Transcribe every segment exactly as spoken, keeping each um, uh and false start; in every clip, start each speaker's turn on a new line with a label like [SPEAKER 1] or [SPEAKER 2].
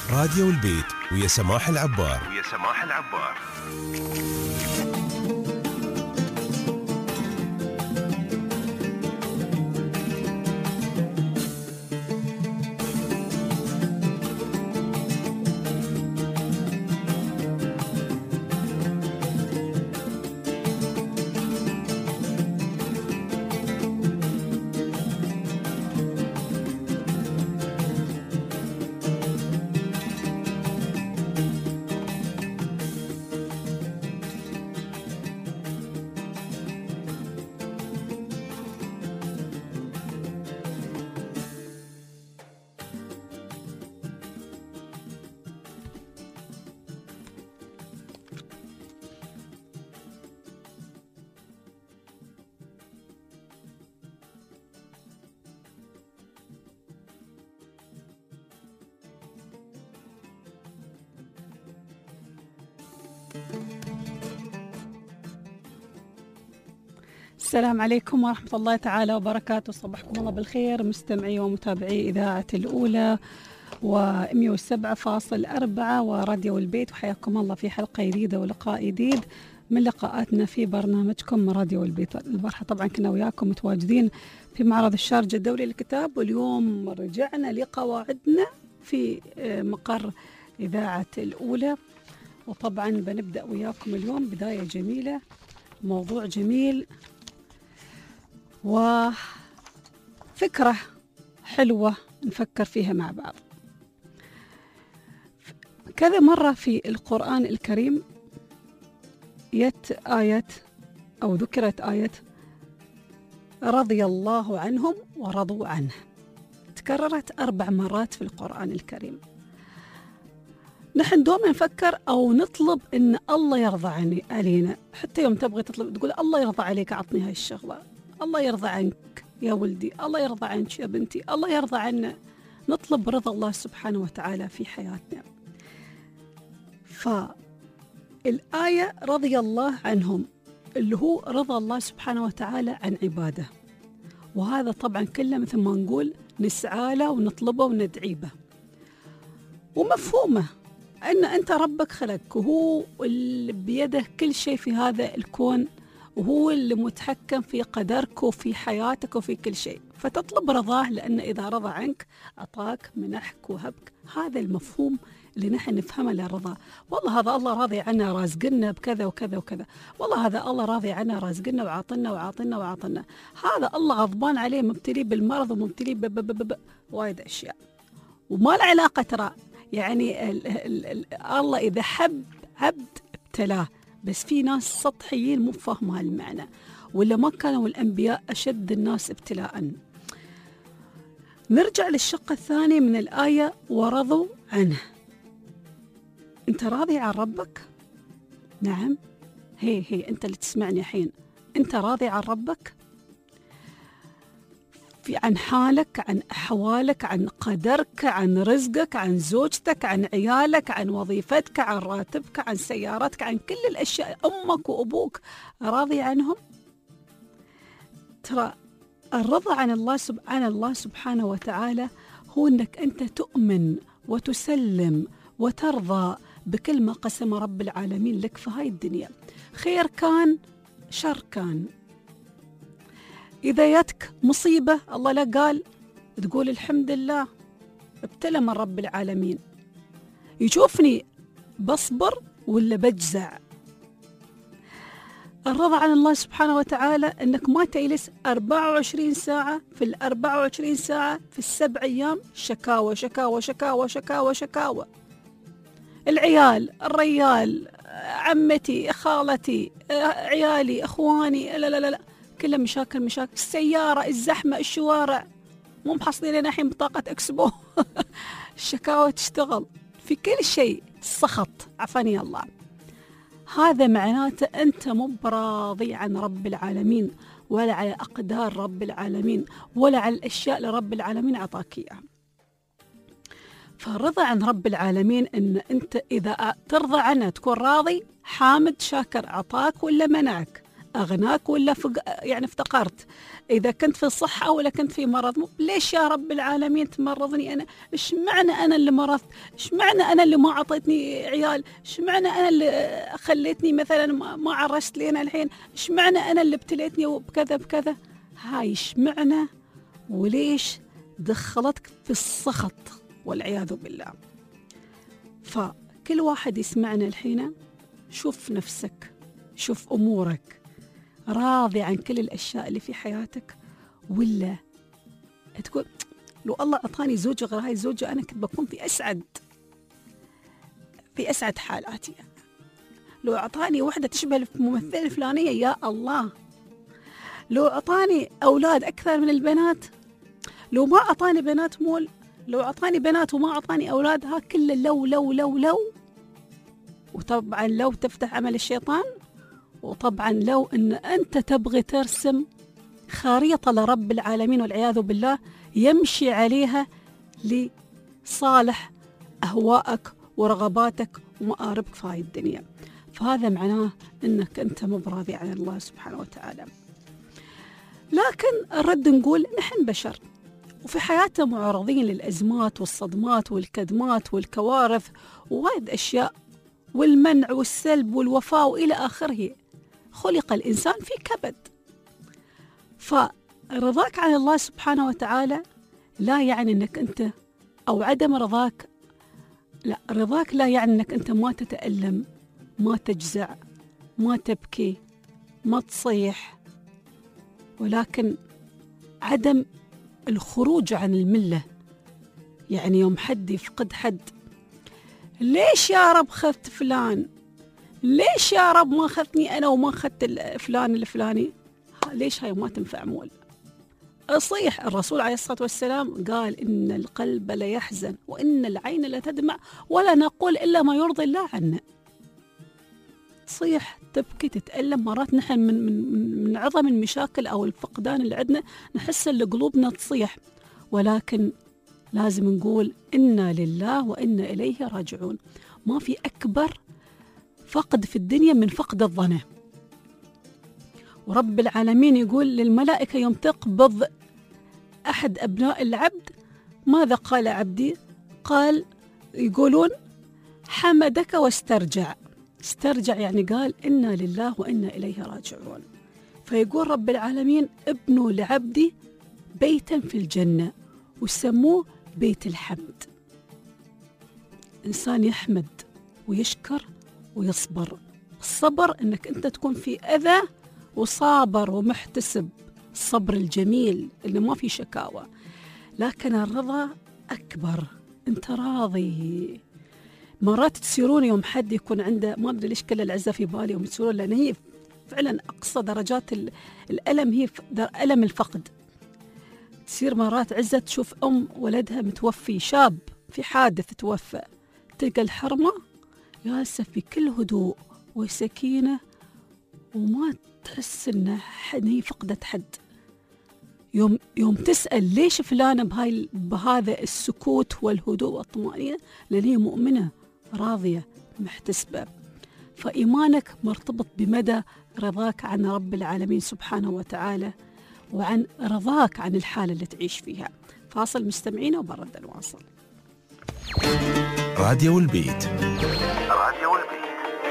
[SPEAKER 1] راديو البيت ويا سماح العبار
[SPEAKER 2] ويا سماح العبار.
[SPEAKER 3] السلام عليكم ورحمة الله تعالى وبركاته. صبحكم الله بالخير مستمعي ومتابعي إذاعة الأولى ومئة وسبعة فاصل أربعة وراديو البيت، وحياكم الله في حلقة جديدة ولقاء جديد من لقاءاتنا في برنامجكم راديو البيت. البارحة طبعا كنا وياكم متواجدين في معرض الشارجة الدولي للكتاب، واليوم رجعنا لقواعدنا في مقر إذاعة الأولى، وطبعا بنبدأ وياكم اليوم بداية جميلة، موضوع جميل وفكرة حلوة نفكر فيها مع بعض. كذا مرة في القرآن الكريم يت آية أو ذكرت آية رضي الله عنهم ورضوا عنه، تكررت أربع مرات في القرآن الكريم. نحن دوما نفكر أو نطلب إن الله يرضى عني علينا، حتى يوم تبغي تطلب تقول الله يرضى عليك أعطني هاي الشغلة، الله يرضى عنك يا ولدي، الله يرضى عنك يا بنتي، الله يرضى عنا. نطلب رضا الله سبحانه وتعالى في حياتنا. فالآية رضي الله عنهم اللي هو رضا الله سبحانه وتعالى عن عباده، وهذا طبعا كله مثل ما نقول نسعى له ونطلبه وندعي به، ومفهومه أن أنت ربك خلقك وهو اللي بيده كل شيء في هذا الكون، وهو اللي متحكم في قدرك وفي حياتك وفي كل شيء، فتطلب رضاه، لأن إذا رضى عنك أعطاك منحك وهبك. هذا المفهوم اللي نحن نفهمه للرضا. والله هذا الله راضي عنا رازقنا بكذا وكذا وكذا، والله هذا الله راضي عنا رازقنا وعاطنا وعاطنا وعاطنا، هذا الله غضبان عليه مبتلي بالمرض ومبتلي ببببب وايد أشياء وما له علاقة. ترى يعني ال ال ال الله إذا حب عبد ابتلاه، بس في ناس سطحيين مو فاهمة هالمعنى، ولا ما كانوا الأنبياء أشد الناس ابتلاءً. نرجع للشق الثاني من الآية ورضوا عنه. أنت راضي عن ربك؟ نعم، هي هي أنت اللي تسمعني الحين، أنت راضي عن ربك؟ في عن حالك، عن أحوالك، عن قدرك، عن رزقك، عن زوجتك، عن عيالك، عن وظيفتك، عن راتبك، عن سيارتك، عن كل الأشياء، أمك وأبوك، راضي عنهم؟ ترى الرضا عن الله سبحانه الله سبحانه وتعالى هو أنك أنت تؤمن وتسلم وترضى بكل ما قسم رب العالمين لك في هاي الدنيا، خير كان شر كان. إذا يتك مصيبة الله لا قال تقول الحمد لله ابتلى من رب العالمين، يشوفني بصبر ولا بجزع. الرضا عن الله سبحانه وتعالى أنك ما تجلس أربعة وعشرين ساعة في الأربعة وعشرين ساعة في السبع أيام شكاوى شكاوى شكاوى شكاوى شكاوى، العيال، الريال، عمتي، خالتي، عيالي، أخواني، لا لا لا, لا. كلها مشاكل مشاكل، السيارة، الزحمة، الشوارع، مو محصلين لنا الحين بطاقة اكسبو. الشكاوى تشتغل في كل شيء، السخط عفاني الله. هذا معناته أنت مو براضي عن رب العالمين، ولا على أقدار رب العالمين، ولا على الأشياء اللي رب العالمين عطاك إياها. فالرضا عن رب العالمين أن أنت إذا ترضى عنه تكون راضي حامد شاكر، عطاك ولا منعك، أغناك ولا فق... يعني افتقرت، إذا كنت في الصحة ولا كنت في مرض. ليش يا رب العالمين تمرضني أنا؟ إيش معنى أنا اللي مرضت؟ إيش معنى أنا اللي ما عطيتني عيال؟ إيش معنى أنا اللي خليتني مثلا ما عرست لي أنا الحين؟ إيش معنى أنا اللي ابتليتني وبكذا بكذا؟ هاي إيش معنى وليش دخلتك في السخط والعياذ بالله. فكل واحد يسمعنا الحين، شوف نفسك، شوف أمورك، راضي عن كل الأشياء اللي في حياتك ولا تقول لو الله أعطاني زوجة غير هاي الزوجة أنا كنت بكون في أسعد في أسعد حالاتي. لو أعطاني واحدة تشبه الممثلة الفلانية يا الله، لو أعطاني أولاد أكثر من البنات، لو ما أعطاني بنات مول، لو أعطاني بنات وما أعطاني أولاد، ها كله لو لو لو لو. وطبعا لو تفتح عمل الشيطان، وطبعا لو أن أنت تبغي ترسم خريطة لرب العالمين والعياذ بالله يمشي عليها لصالح أهوائك ورغباتك ومآربك في هاي الدنيا. فهذا معناه أنك أنت مبراضي عن الله سبحانه وتعالى. لكن الرد نقول نحن بشر، وفي حياتنا معرضين للأزمات والصدمات والكدمات والكوارث ووايد أشياء، والمنع والسلب والوفاء وإلى آخره. خلق الإنسان في كبد. فرضاك عن الله سبحانه وتعالى لا يعني أنك أنت، أو عدم رضاك، لا، رضاك لا يعني أنك أنت ما تتألم، ما تجزع، ما تبكي، ما تصيح، ولكن عدم الخروج عن الملة. يعني يوم حد يفقد حد، ليش يا رب خذت فلان؟ ليش يا رب ما خذتني أنا وما خذت فلان الفلاني؟ ليش هاي ما تنفع مول؟ أصيح. الرسول عليه الصلاة والسلام قال إن القلب لا يحزن وإن العين لا تدمع ولا نقول إلا ما يرضي الله عنا. تصيح، تبكي، تتألم. مرات نحن من, من, من عظم المشاكل أو الفقدان اللي عندنا نحس اللي قلوبنا تصيح، ولكن لازم نقول إنا لله وإنا إليه راجعون. ما في أكبر فقد في الدنيا من فقد الظنة. ورب العالمين يقول للملائكة يوم تقبض أحد أبناء العبد ماذا قال عبدي؟ قال، يقولون حمدك واسترجع. استرجع يعني قال إنا لله وإنا إليه راجعون. فيقول رب العالمين ابنوا لعبدي بيتا في الجنة وسموه بيت الحمد. إنسان يحمد ويشكر ويصبر. الصبر إنك أنت تكون في أذى وصابر ومحتسب، الصبر الجميل اللي ما في شكاوى. لكن الرضا أكبر، أنت راضي. مرات تسيرون يوم حد يكون عنده، ما أدري ليش كل العزة في بالي يوم تسيرون، لأن هي فعلا أقصى درجات الألم هي ألم الفقد. تصير مرات عزة تشوف أم ولدها متوفي، شاب في حادث توفى، تلقى الحرمة جالسة في كل هدوء وسكينة وما تحس إن هي فقدت حد. يوم يوم تسأل ليش فلانة بهاي بهذا السكوت والهدوء والطمأنينة، لأن هي مؤمنة راضية محتسبة. فإيمانك مرتبط بمدى رضاك عن رب العالمين سبحانه وتعالى وعن رضاك عن الحالة اللي تعيش فيها. فاصل مستمعين وبرد الواصل.
[SPEAKER 1] راديو البيت.
[SPEAKER 2] راديو البيت.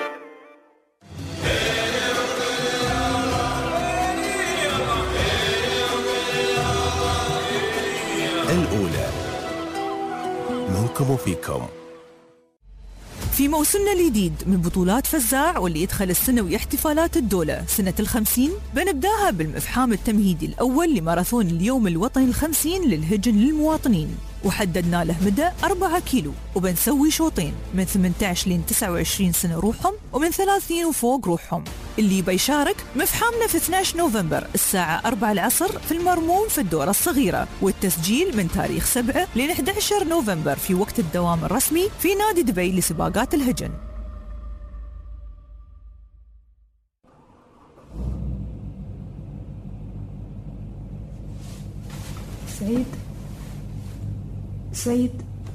[SPEAKER 1] الأولى منكم وفيكم.
[SPEAKER 4] في موسمنا الجديد من بطولات فزاع واللي يدخل السنوي احتفالات الدولة سنة الخمسين، بنبداها بالمفحام التمهيدي الأول لماراثون اليوم الوطني الخمسين للهجن للمواطنين، وحددنا له مدى أربعة كيلو، وبنسوي شوطين من ثمانية عشر لين تسعة وعشرين سنة روحهم ومن ثلاثين وفوق روحهم. اللي يبي يشارك مفحامنا في اثني عشر نوفمبر الساعة أربعة العصر في المرموم في الدورة الصغيرة، والتسجيل من تاريخ سبعة لين أحد عشر نوفمبر في وقت الدوام الرسمي في نادي دبي لسباقات الهجن.
[SPEAKER 5] سعيد سعيد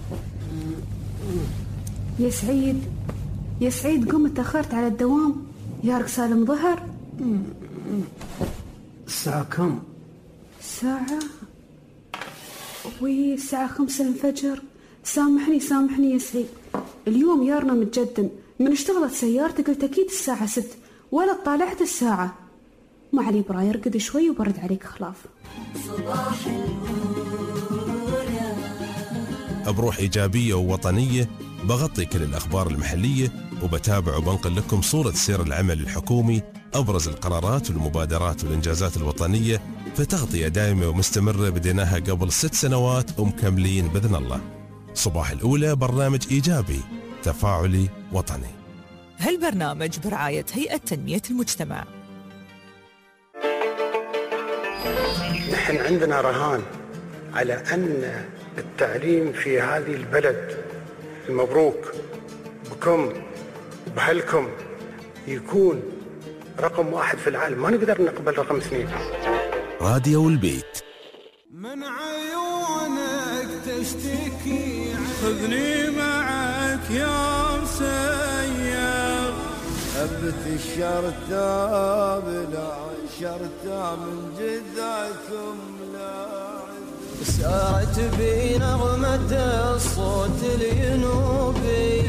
[SPEAKER 5] يا سعيد يا سعيد قم، تأخرت على الدوام، يارك سالم ظهر. الساعة كم؟
[SPEAKER 6] ساعة وي الساعة خمسة الفجر. سامحني سامحني يا سعيد، اليوم يارنا متجدن، من اشتغلت سيارتي قلت أكيد الساعة ست ولا طالعت الساعة. ما علي براي ارقد شوي وبرد عليك خلاف.
[SPEAKER 7] صباح الأولى.
[SPEAKER 1] بروح إيجابية ووطنية بغطي كل الأخبار المحلية وبتابع وبنقل لكم صورة سير العمل الحكومي، أبرز القرارات والمبادرات والإنجازات الوطنية، في تغطية دائمة ومستمرة بديناها قبل ست سنوات ومكملين بإذن الله. صباح الأولى برنامج إيجابي تفاعلي وطني.
[SPEAKER 4] هالبرنامج برعاية هيئة تنمية المجتمع.
[SPEAKER 5] نحن عندنا رهان على أن التعليم في هذه البلد المبروك بكم بهلكم يكون رقم واحد في العالم، ما نقدر نقبل رقم اثنين.
[SPEAKER 1] راديو البيت.
[SPEAKER 8] من عيونك تشتكي خذني معك يا مسير،
[SPEAKER 9] أبت الشرطة بلا شرطة من جذعكم لاعب،
[SPEAKER 8] سارت بي نغمة الصوت الينوبي.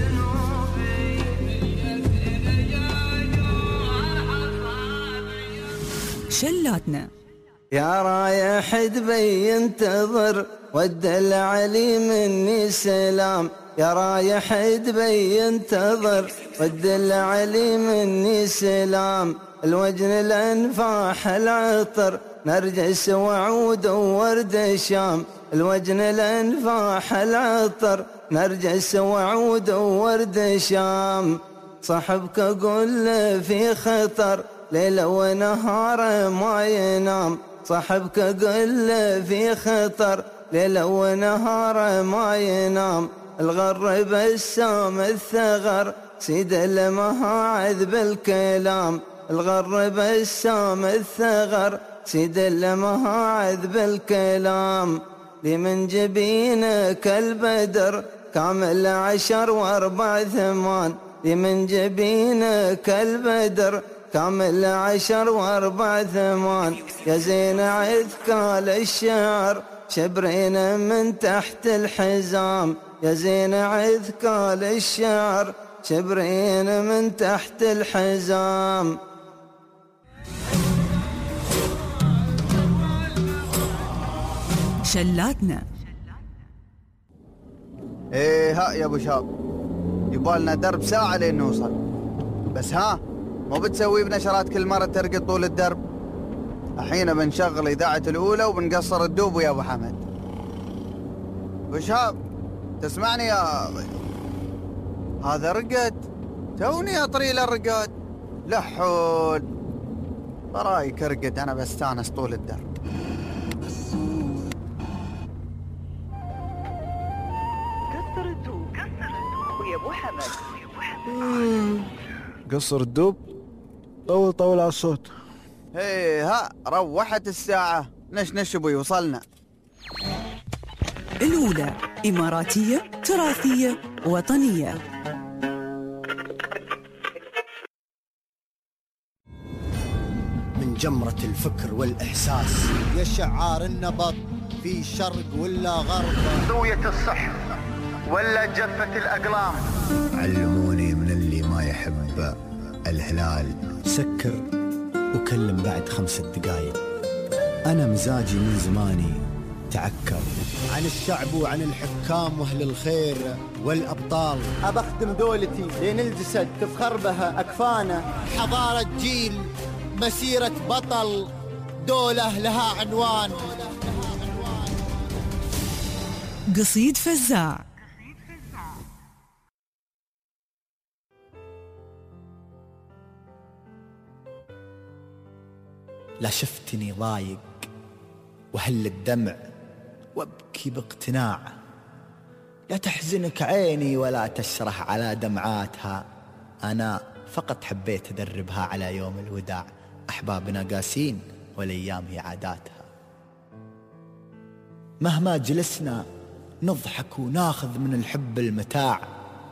[SPEAKER 4] شلاتنا.
[SPEAKER 9] يا رايح دبي ينتظر والدلع لي مني سلام، يا رايح دبي ينتظر والدلع لي مني سلام، الوجن الانفاح العطر نرجس وعود وورد الشام، الوجن الانفاح العطر نرجس وعود وورد الشام، صاحبك قول له في خطر ليلة ونهار ما ينام، صاحبك قل له في خطر ليلة ونهار ما ينام، الغر بسام الثغر سيد المهاعذ بالكلام، الغر بسام الثغر سيد المهاعذ بالكلام، لمن جبينك البدر كامل عشر واربع ثمان، لمن جبينك البدر كامل عشر واربع ثمان، يا زين عذكال الشعر شبرين من تحت الحزام، يا زين عذكال الشعر شبرين من تحت الحزام.
[SPEAKER 4] شلاتنا.
[SPEAKER 9] ايه ها يا ابو شاب، يبالنا درب ساعة لين نوصل، بس ها مو بتسوي بنشرات كل مرة ترقد طول الدرب. الحين بنشغل إذاعة الأولى وبنقصر الدوب يا أبو حمد. أبو شاب تسمعني يا هذا رقد، توني أطريل الرقاد لحول برايك ارقد، أنا بستانس طول الدرب.
[SPEAKER 4] قصر الدوب قصر الدوب ويا أبو حمد ويا أبو حمد.
[SPEAKER 10] قصر الدوب طول طول على الصوت.
[SPEAKER 9] هيه ها روحت الساعة، نش نش ابوي وصلنا.
[SPEAKER 4] الأولى إماراتية تراثية وطنية.
[SPEAKER 11] من جمرة الفكر والإحساس يا شعار النبض في شرق ولا غرب،
[SPEAKER 9] ضوية الصح ولا جفة الأقلام،
[SPEAKER 11] علموني من اللي ما يحب الهلال سكر وكلم بعد خمس دقايق، أنا مزاجي من زماني تعكر، عن الشعب وعن الحكام وأهل الخير والأبطال، أبخدم دولتي لين الجسد تفخر بها أكفانا، حضارة جيل مسيرة بطل دولة لها عنوان.
[SPEAKER 4] قصيد فزاع.
[SPEAKER 11] لا شفتني ضايق وهل الدمع وابكي باقتناع، لا تحزنك عيني ولا تشرح على دمعاتها، أنا فقط حبيت أدربها على يوم الوداع، أحبابنا قاسين والأيام هي عاداتها، مهما جلسنا نضحك وناخذ من الحب المتاع،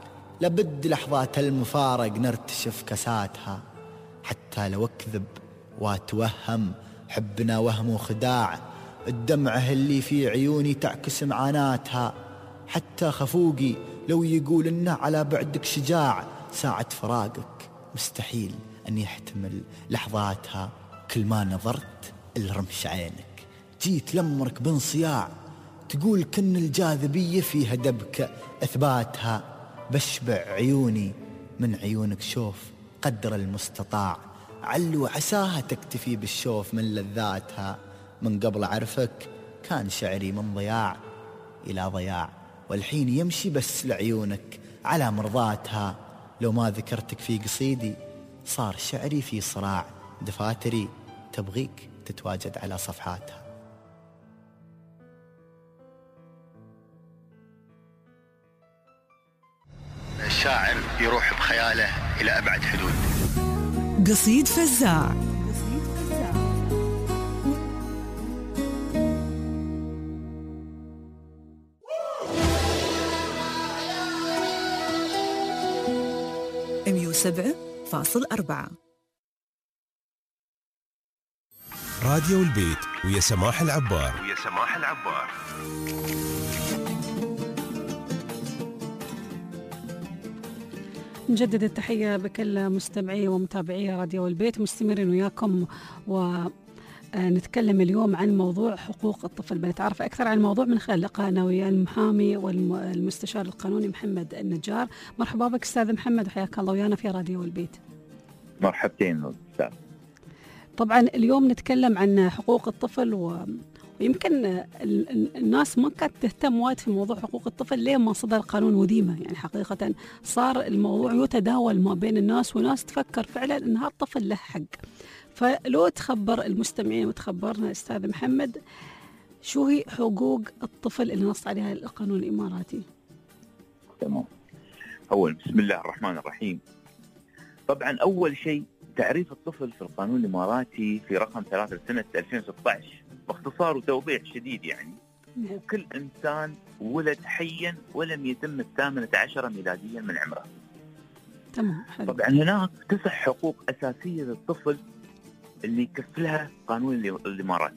[SPEAKER 11] لابد لحظات المفارق نرتشف كساتها، حتى لو أكذب واتوهم حبنا وهم وخداع، الدمعة اللي في عيوني تعكس معاناتها، حتى خفوقي لو يقول إنه على بعدك شجاع، ساعة فراقك مستحيل أن يحتمل لحظاتها. كل ما نظرت لرمش عينك جيت لمرك بانصياع، تقول كن الجاذبية فيها دبك أثباتها، بشبع عيوني من عيونك شوف قدر المستطاع، علو عساها تكتفي بالشوف من لذاتها. من قبل أعرفك كان شعري من ضياع إلى ضياع، والحين يمشي بس لعيونك على مرضاتها. لو ما ذكرتك في قصيدي صار شعري في صراع، دفاتري تبغيك تتواجد على صفحاتها.
[SPEAKER 12] الشاعر يروح بخياله إلى أبعد حدود.
[SPEAKER 4] قصيد فزاع. مية وسبعة فاصل أربعة
[SPEAKER 1] راديو البيت ويا سماح العبار.
[SPEAKER 2] ويا سماح العبار.
[SPEAKER 3] نجدد التحية بكل مستمعي ومتابعي راديو البيت، مستمرين وياكم ونتكلم اليوم عن موضوع حقوق الطفل. بنتعرف أكثر عن الموضوع من خلال لقائنا ويا المحامي والمستشار القانوني محمد النجار. مرحبا بك أستاذ محمد وحياك الله ويانا في راديو البيت.
[SPEAKER 13] مرحبتين أستاذ.
[SPEAKER 3] طبعا اليوم نتكلم عن حقوق الطفل و... ويمكن الناس ما كانت تهتم وايد في موضوع حقوق الطفل ليه ما صدر قانون وديمة. يعني حقيقة صار الموضوع يتداول ما بين الناس وناس تفكر فعلا أن هذا الطفل له حق. فلو تخبر المستمعين وتخبرنا أستاذ محمد شو هي حقوق الطفل اللي نص عليها القانون الإماراتي؟
[SPEAKER 13] تمام. أول بسم الله الرحمن الرحيم. طبعا أول شيء تعريف الطفل في القانون الإماراتي في رقم ثلاثة سنة ألفين وستة عشر باختصار وتوضيح شديد، يعني هو كل إنسان ولد حيا ولم يتم الثامنة عشرة ميلاديا من عمره.
[SPEAKER 3] تمام.
[SPEAKER 13] طبعا هناك تسع حقوق أساسية للطفل اللي يكفلها قانون الإماراتي.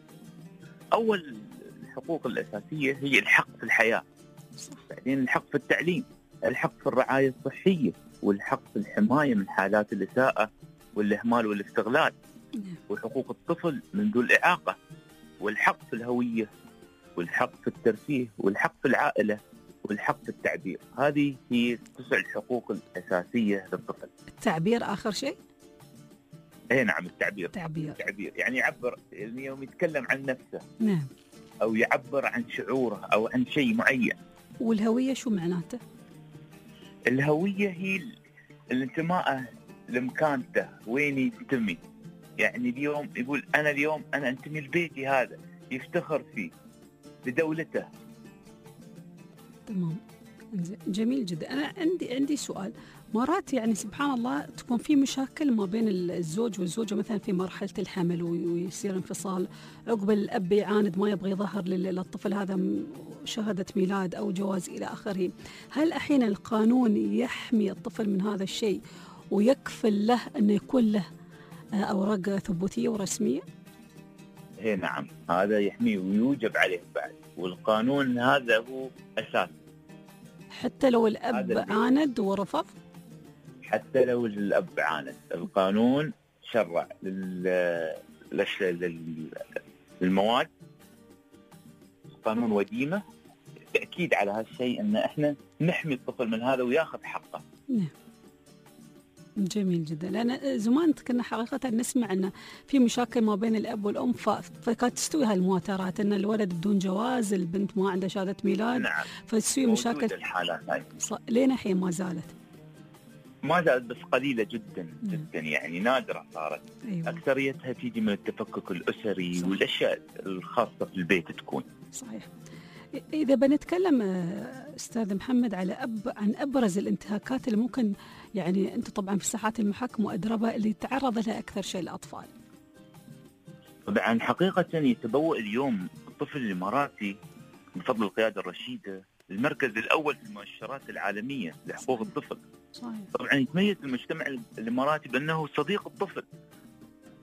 [SPEAKER 13] أول الحقوق الأساسية هي الحق في الحياة، بعدين الحق في التعليم، الحق في الرعاية الصحية، والحق في الحماية من حالات الإساءة والإهمال والاستغلال، وحقوق الطفل من ذو الإعاقة، والحق في الهوية، والحق في الترفيه، والحق في العائلة، والحق في التعبير. هذه هي تسع الحقوق الأساسية للطفل.
[SPEAKER 3] التعبير آخر شيء؟
[SPEAKER 13] ايه نعم، التعبير.
[SPEAKER 3] تعبير.
[SPEAKER 13] التعبير يعني يعبر، يعني يوم يتكلم عن نفسه.
[SPEAKER 3] نعم.
[SPEAKER 13] أو يعبر عن شعوره أو عن شيء معين.
[SPEAKER 3] والهوية شو معناته؟
[SPEAKER 13] الهوية هي الانتماء لمكانته، وين ينتمي. يعني اليوم يقول أنا اليوم أنا أنتمي لبيتي، هذا يفتخر فيه، لدولته.
[SPEAKER 3] تمام، جميل جدا. أنا عندي عندي سؤال. مرات يعني سبحان الله تكون في مشاكل ما بين الزوج والزوجة مثلا في مرحلة الحمل ويصير انفصال، عقب الأب يعاند ما يبغى يظهر للطفل هذا شهادة ميلاد أو جواز إلى آخره. هل أحيانا القانون يحمي الطفل من هذا الشيء ويكفل له أنه يكون له أوراق ثبوتية ورسمية؟
[SPEAKER 13] إيه نعم، هذا يحميه ويوجب عليه بعد، والقانون هذا هو أساس.
[SPEAKER 3] حتى لو الأب عاند ورفض؟
[SPEAKER 13] حتى لو الأب عاند، القانون شرع لل... لل... للمواد قانون وديمة تأكيد على هالشيء، أن إحنا نحمي الطفل من هذا وياخذ حقه.
[SPEAKER 3] نعم. جميل جدا. لأن زمان كنا حقيقة نسمع أن في مشاكل ما بين الأب والأم، فكانت تستوي هالمواترات أن الولد بدون جواز، البنت ما عندها شهادة ميلاد.
[SPEAKER 13] نعم.
[SPEAKER 3] فتستوي مشاكل.
[SPEAKER 13] الحالات هاي
[SPEAKER 3] ص... لين الحين ما زالت.
[SPEAKER 13] ما زالت بس قليلة جدا جدا، يعني نادرة صارت.
[SPEAKER 3] أيوة.
[SPEAKER 13] أكثريتها تيجي من التفكك الأسري. صح. والأشياء الخاصة في البيت تكون.
[SPEAKER 3] صحيح. إذا بنتكلم أستاذ محمد على أب عن أبرز الانتهاكات اللي ممكن، يعني أنت طبعا في ساحات المحاكم وأدربها، اللي تعرض لها أكثر شيء الأطفال.
[SPEAKER 13] طبعا حقيقة يتبوأ اليوم الطفل الإماراتي بفضل القيادة الرشيدة المركز الأول في المؤشرات العالمية لحقوق الطفل.
[SPEAKER 3] صحيح.
[SPEAKER 13] طبعا يتميز المجتمع الإماراتي بأنه صديق الطفل،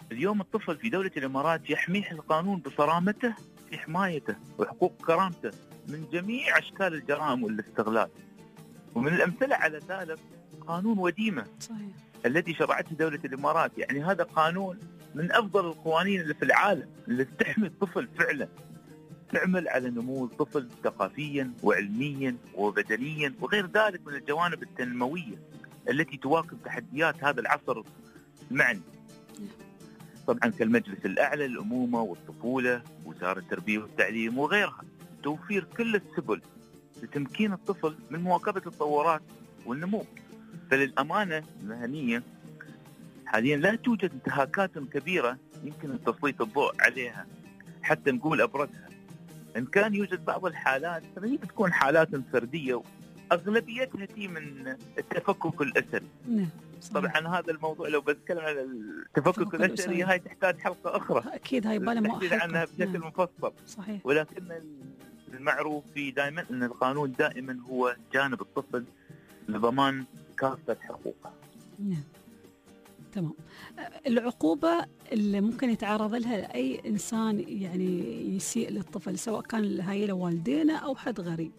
[SPEAKER 13] اليوم الطفل في دولة الإمارات يحميه القانون بصرامته في حمايته وحقوق كرامته من جميع أشكال الجرائم والاستغلال. ومن الأمثلة على ذلك قانون وديمة
[SPEAKER 3] صحيح.
[SPEAKER 13] الذي شرعته دولة الإمارات. يعني هذا قانون من أفضل القوانين اللي في العالم اللي تحمي الطفل فعلا، تعمل على نمو الطفل ثقافيا وعلميا وبدنيا وغير ذلك من الجوانب التنموية التي تواكب تحديات هذا العصر المعني. طبعا كالمجلس الأعلى للأمومة والطفولة، وزارة التربية والتعليم وغيرها، توفير كل السبل لتمكين الطفل من مواكبة التطورات والنمو. فللأمانة المهنية حاليا لا توجد انتهاكات كبيرة يمكن تسليط الضوء عليها حتى نقول أبرزها. إن كان يوجد بعض الحالات فهي بتكون حالات فردية أغلبيتها تي من التفكك الأسري.
[SPEAKER 3] نعم.
[SPEAKER 13] طبعا هذا الموضوع لو بتكلم على التفكك الأسري هاي تحتاج حلقة أخرى
[SPEAKER 3] أكيد، هاي بالها
[SPEAKER 13] نحكي عنها بشكل
[SPEAKER 3] نعم.
[SPEAKER 13] مفصل.
[SPEAKER 3] صحيح.
[SPEAKER 13] ولكن المعروف في دائما أن القانون دائما هو جانب الطفل لضمان كافة حقوقه.
[SPEAKER 3] نعم تمام. العقوبة اللي ممكن يتعرض لها أي إنسان يعني يسيء للطفل سواء كان هاي والدينه أو حد غريب.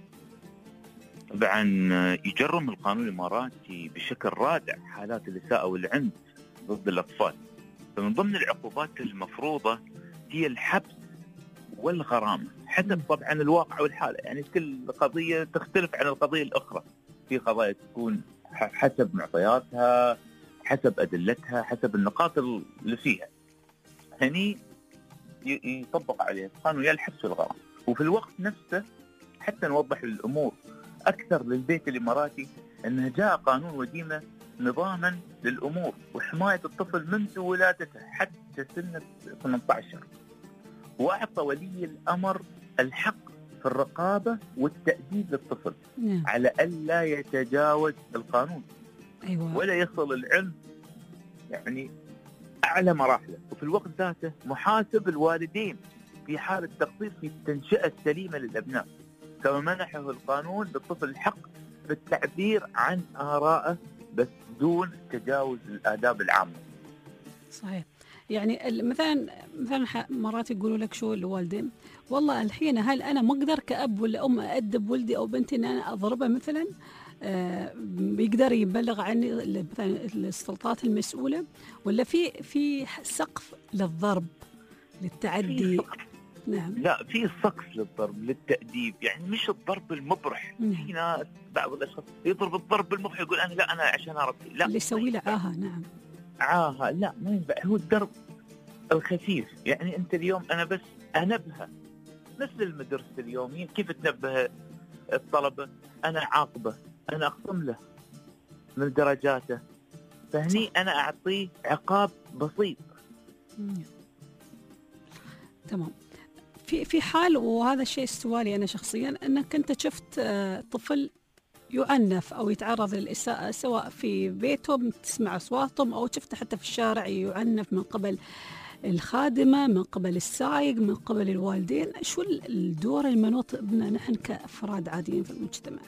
[SPEAKER 13] طبعا يجرم القانون الإماراتي بشكل رادع حالات الإساءة والعنف ضد الأطفال. فمن ضمن العقوبات المفروضة هي الحبس والغرامة حسب طبعا الواقع والحالة. يعني كل قضية تختلف عن القضية الأخرى. في قضايا تكون حسب معطياتها، حسب أدلتها، حسب النقاط اللي فيها. هني يطبق عليه القانون يا الحبس والغرامة. وفي الوقت نفسه حتى نوضح الأمور أكثر للبيت الإماراتي أنه جاء قانون وديمة نظاما للأمور وحماية الطفل منذ ولادته حتى سن ثمانية عشر، وأعطى ولي الأمر الحق في الرقابة والتأديب للطفل
[SPEAKER 3] نعم.
[SPEAKER 13] على ألا يتجاوز القانون.
[SPEAKER 3] أيوة.
[SPEAKER 13] ولا يصل العلم يعني أعلى مراحله. وفي الوقت ذاته محاسب الوالدين في حالة تقصير في التنشئة السليمة للأبناء، كما منحه القانون للطفل الحق بالتعبير عن آرائه بس دون تجاوز الآداب العامة.
[SPEAKER 3] صحيح. يعني مثلا مثلا مرات يقولوا لك شو الوالدين، والله الحين هل أنا ما أقدر كأب ولا أم أدب ولدي أو بنتي إن أنا أضربه مثلا؟ آه بيقدر يبلغ عني مثلا السلطات المسؤولة، ولا في في سقف للضرب للتعدي؟ نعم.
[SPEAKER 13] لا، في سقف للضرب للتأديب، يعني مش الضرب المبرح.
[SPEAKER 3] نعم.
[SPEAKER 13] في ناس بعض الأشخاص يضرب الضرب المبرح يقول أنا لا أنا عشان أربي. لا،
[SPEAKER 3] اللي يسوي له عاهة. نعم.
[SPEAKER 13] عاهة لا ما ينفع. هو الضرب الخفيف. يعني أنت اليوم أنا بس أنبه مثل المدرسة اليومين كيف تنبه الطلبة، أنا عاقبه، أنا أخصم له من درجاته، فهني أنا أعطيه عقاب بسيط.
[SPEAKER 3] مم. تمام. في في حال، وهذا الشيء سؤالي أنا شخصيا، أنك أنت شفت طفل يعنف أو يتعرض للإساءة سواء في بيتهم تسمع أصواتهم أو شفته حتى في الشارع يعنف من قبل الخادمة، من قبل السائق، من قبل الوالدين، شو الدور المنوط بنا نحن كأفراد عاديين في المجتمع؟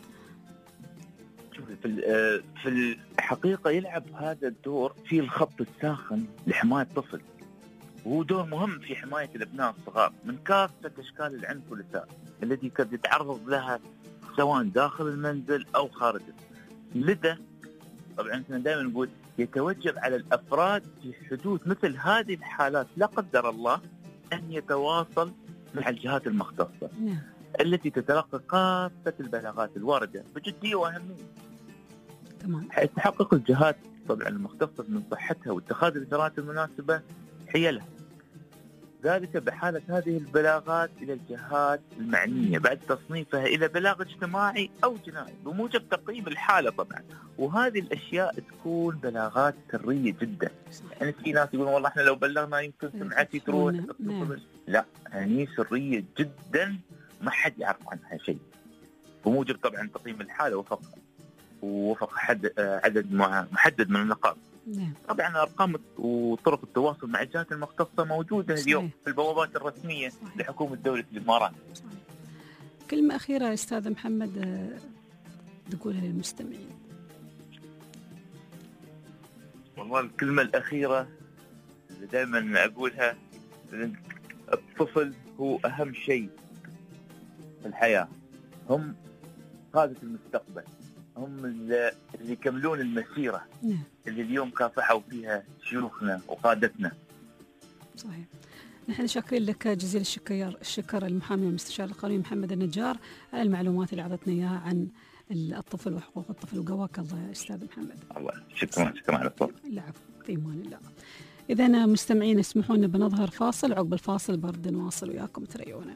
[SPEAKER 13] في في الحقيقة يلعب هذا الدور في الخط الساخن لحماية الطفل، وهو دور مهم في حماية الأبناء الصغار من كافة أشكال العنف والإساءة التي قد يتعرض لها سواء داخل المنزل أو خارجه. لذا طبعا احنا دائما نقول يتوجب على الأفراد في حدوث مثل هذه الحالات لا قدر الله أن يتواصل مع الجهات المختصة التي تتلقى كافة البلاغات الواردة بجدية وأهمية.
[SPEAKER 3] تمام.
[SPEAKER 13] حيث تحقق الجهات طبعا المختصة من صحتها واتخاذ الإجراءات المناسبة حيلها، ذلك بحالة هذه البلاغات إلى الجهات المعنية بعد تصنيفها إلى بلاغ اجتماعي أو جنائي بموجب تقييم الحالة طبعا. وهذه الأشياء تكون بلاغات سرية جدا. يعني في ناس يقولون والله احنا لو بلغنا يمكن سمعتي تروح. لا، هذه سرية جدا ما حد يعرف عنها شيء بموجب طبعا تقييم الحالة وفق ووفق حد عدد محدد من النقاط.
[SPEAKER 3] نعم.
[SPEAKER 13] طبعا أرقام وطرق التواصل مع الجهات المختصة موجودة صحيح. اليوم في البوابات الرسمية صحيح. لحكومة دولة الإمارات.
[SPEAKER 3] صحيح. كلمة أخيرة أستاذ محمد تقولها للمستمعين.
[SPEAKER 13] والله الكلمة الأخيرة اللي دائما أقولها، الطفل هو أهم شيء في الحياة، هم قادة المستقبل، هم اللي يكملون المسيرة اللي اليوم كافحوا فيها شيوخنا وقادتنا.
[SPEAKER 3] صحيح. نحن شاكرين لك جزيل الشكر الشكر المحامي والمستشار القانوني محمد النجار على المعلومات اللي أعطتنا إياها عن الطفل وحقوق الطفل، وقواك الله يا أستاذ محمد.
[SPEAKER 13] الله شكرا شكرا على الطفل.
[SPEAKER 3] العفو، في أمان الله. إذا مستمعين اسمحوا لنا بنظهر فاصل، عقب الفاصل برد نواصل وياكم تريونا.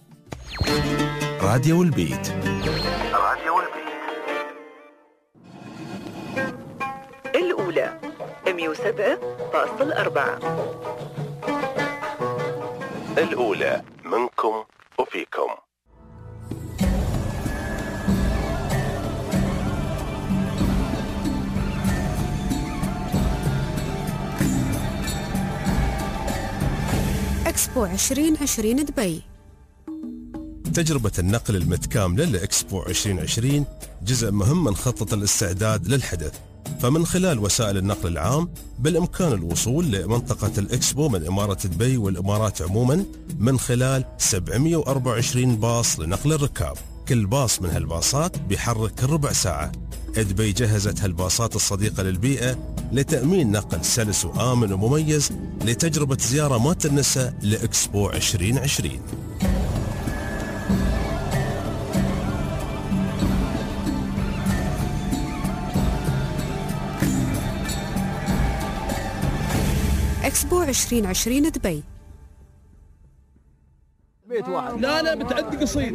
[SPEAKER 1] راديو البيت.
[SPEAKER 2] راديو البيت.
[SPEAKER 14] الأولى مئة وسبعة فاصلة أربعة.
[SPEAKER 1] الأولى منكم وفيكم.
[SPEAKER 6] إكسبو عشرين عشرين دبي.
[SPEAKER 1] تجربة النقل المتكاملة لإكسبو عشرين عشرين جزء مهم من خطة الاستعداد للحدث، فمن خلال وسائل النقل العام بالإمكان الوصول لمنطقة الإكسبو من إمارة دبي والإمارات عموما من خلال سبعمئة وأربعة وعشرين باص لنقل الركاب. كل باص من هالباصات بيحرك كل ربع ساعة. دبي جهزت هالباصات الصديقة للبيئة لتأمين نقل سلس وآمن ومميز لتجربة زيارة ما تنسى لإكسبو عشرين عشرين.
[SPEAKER 6] إكسبو عشرين عشرين دبي.
[SPEAKER 15] بيت واحد. لا لا بتعدي قصيد.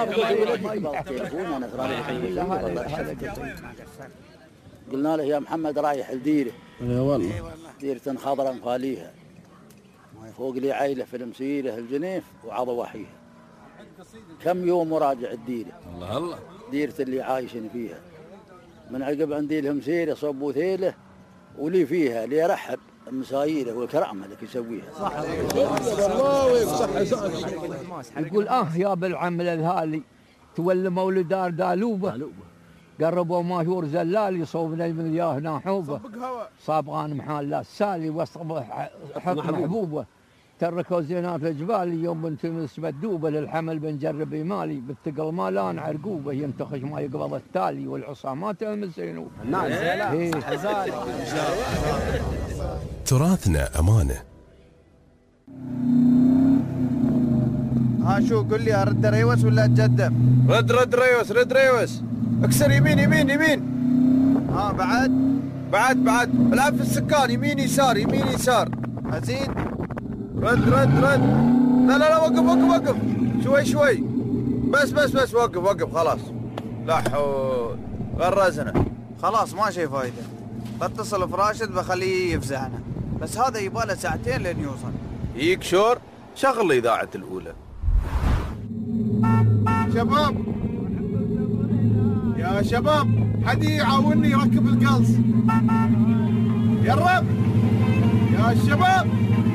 [SPEAKER 16] قلنا له يا محمد رايح لديره.
[SPEAKER 10] اي والله.
[SPEAKER 16] ديرة خضراء مخاليها. فوق لي عيله في المسيره الجنيف وعضوحيها. كم يوم وراجع الديره.
[SPEAKER 10] الله الله.
[SPEAKER 16] ديرة اللي عايشين فيها. من عقب عندي لهم سيره صبوا ثيله ولي فيها اللي يرحب المساييره والكرامه اللي يسويها.
[SPEAKER 15] صح الله صح صح. يقول اه يا بالعم الهالي تولى مولد دار دالوبه قربوا ماجور زلال يصوبنا من ياه ناحوبه صابغان محال لا السالي وسط حط محبوبه تركوا زينات الجبال يوم بنت مسبدوبه للحمل بنجرب مالي بالثقل مالان عرقوبه ينتخش ما يقبض التالي والعصامات المسينوب.
[SPEAKER 10] نعم
[SPEAKER 1] تراثنا أمانة.
[SPEAKER 9] ها شو قل لي أرد ريوس ولا أتقدم؟
[SPEAKER 10] رد رد ريوس رد ريوس. اكسر يمين يمين يمين.
[SPEAKER 9] ها بعد
[SPEAKER 10] بعد بعد العب في السكان يمين يسار يمين يسار.
[SPEAKER 9] أزيد.
[SPEAKER 10] رد رد رد. لا لا لا وقف وقف وقف شوي شوي بس بس بس وقف وقف خلاص. لا حول غرزنا.
[SPEAKER 9] خلاص ما شي فايدة. اتصل فراشد بخليه يفزعنا، بس هذا يباله ساعتين لين يوصل.
[SPEAKER 10] يك شور شغل إذاعة الأولى.
[SPEAKER 17] شباب يا شباب حد يعاونني يركب القلص يا رب يا شباب.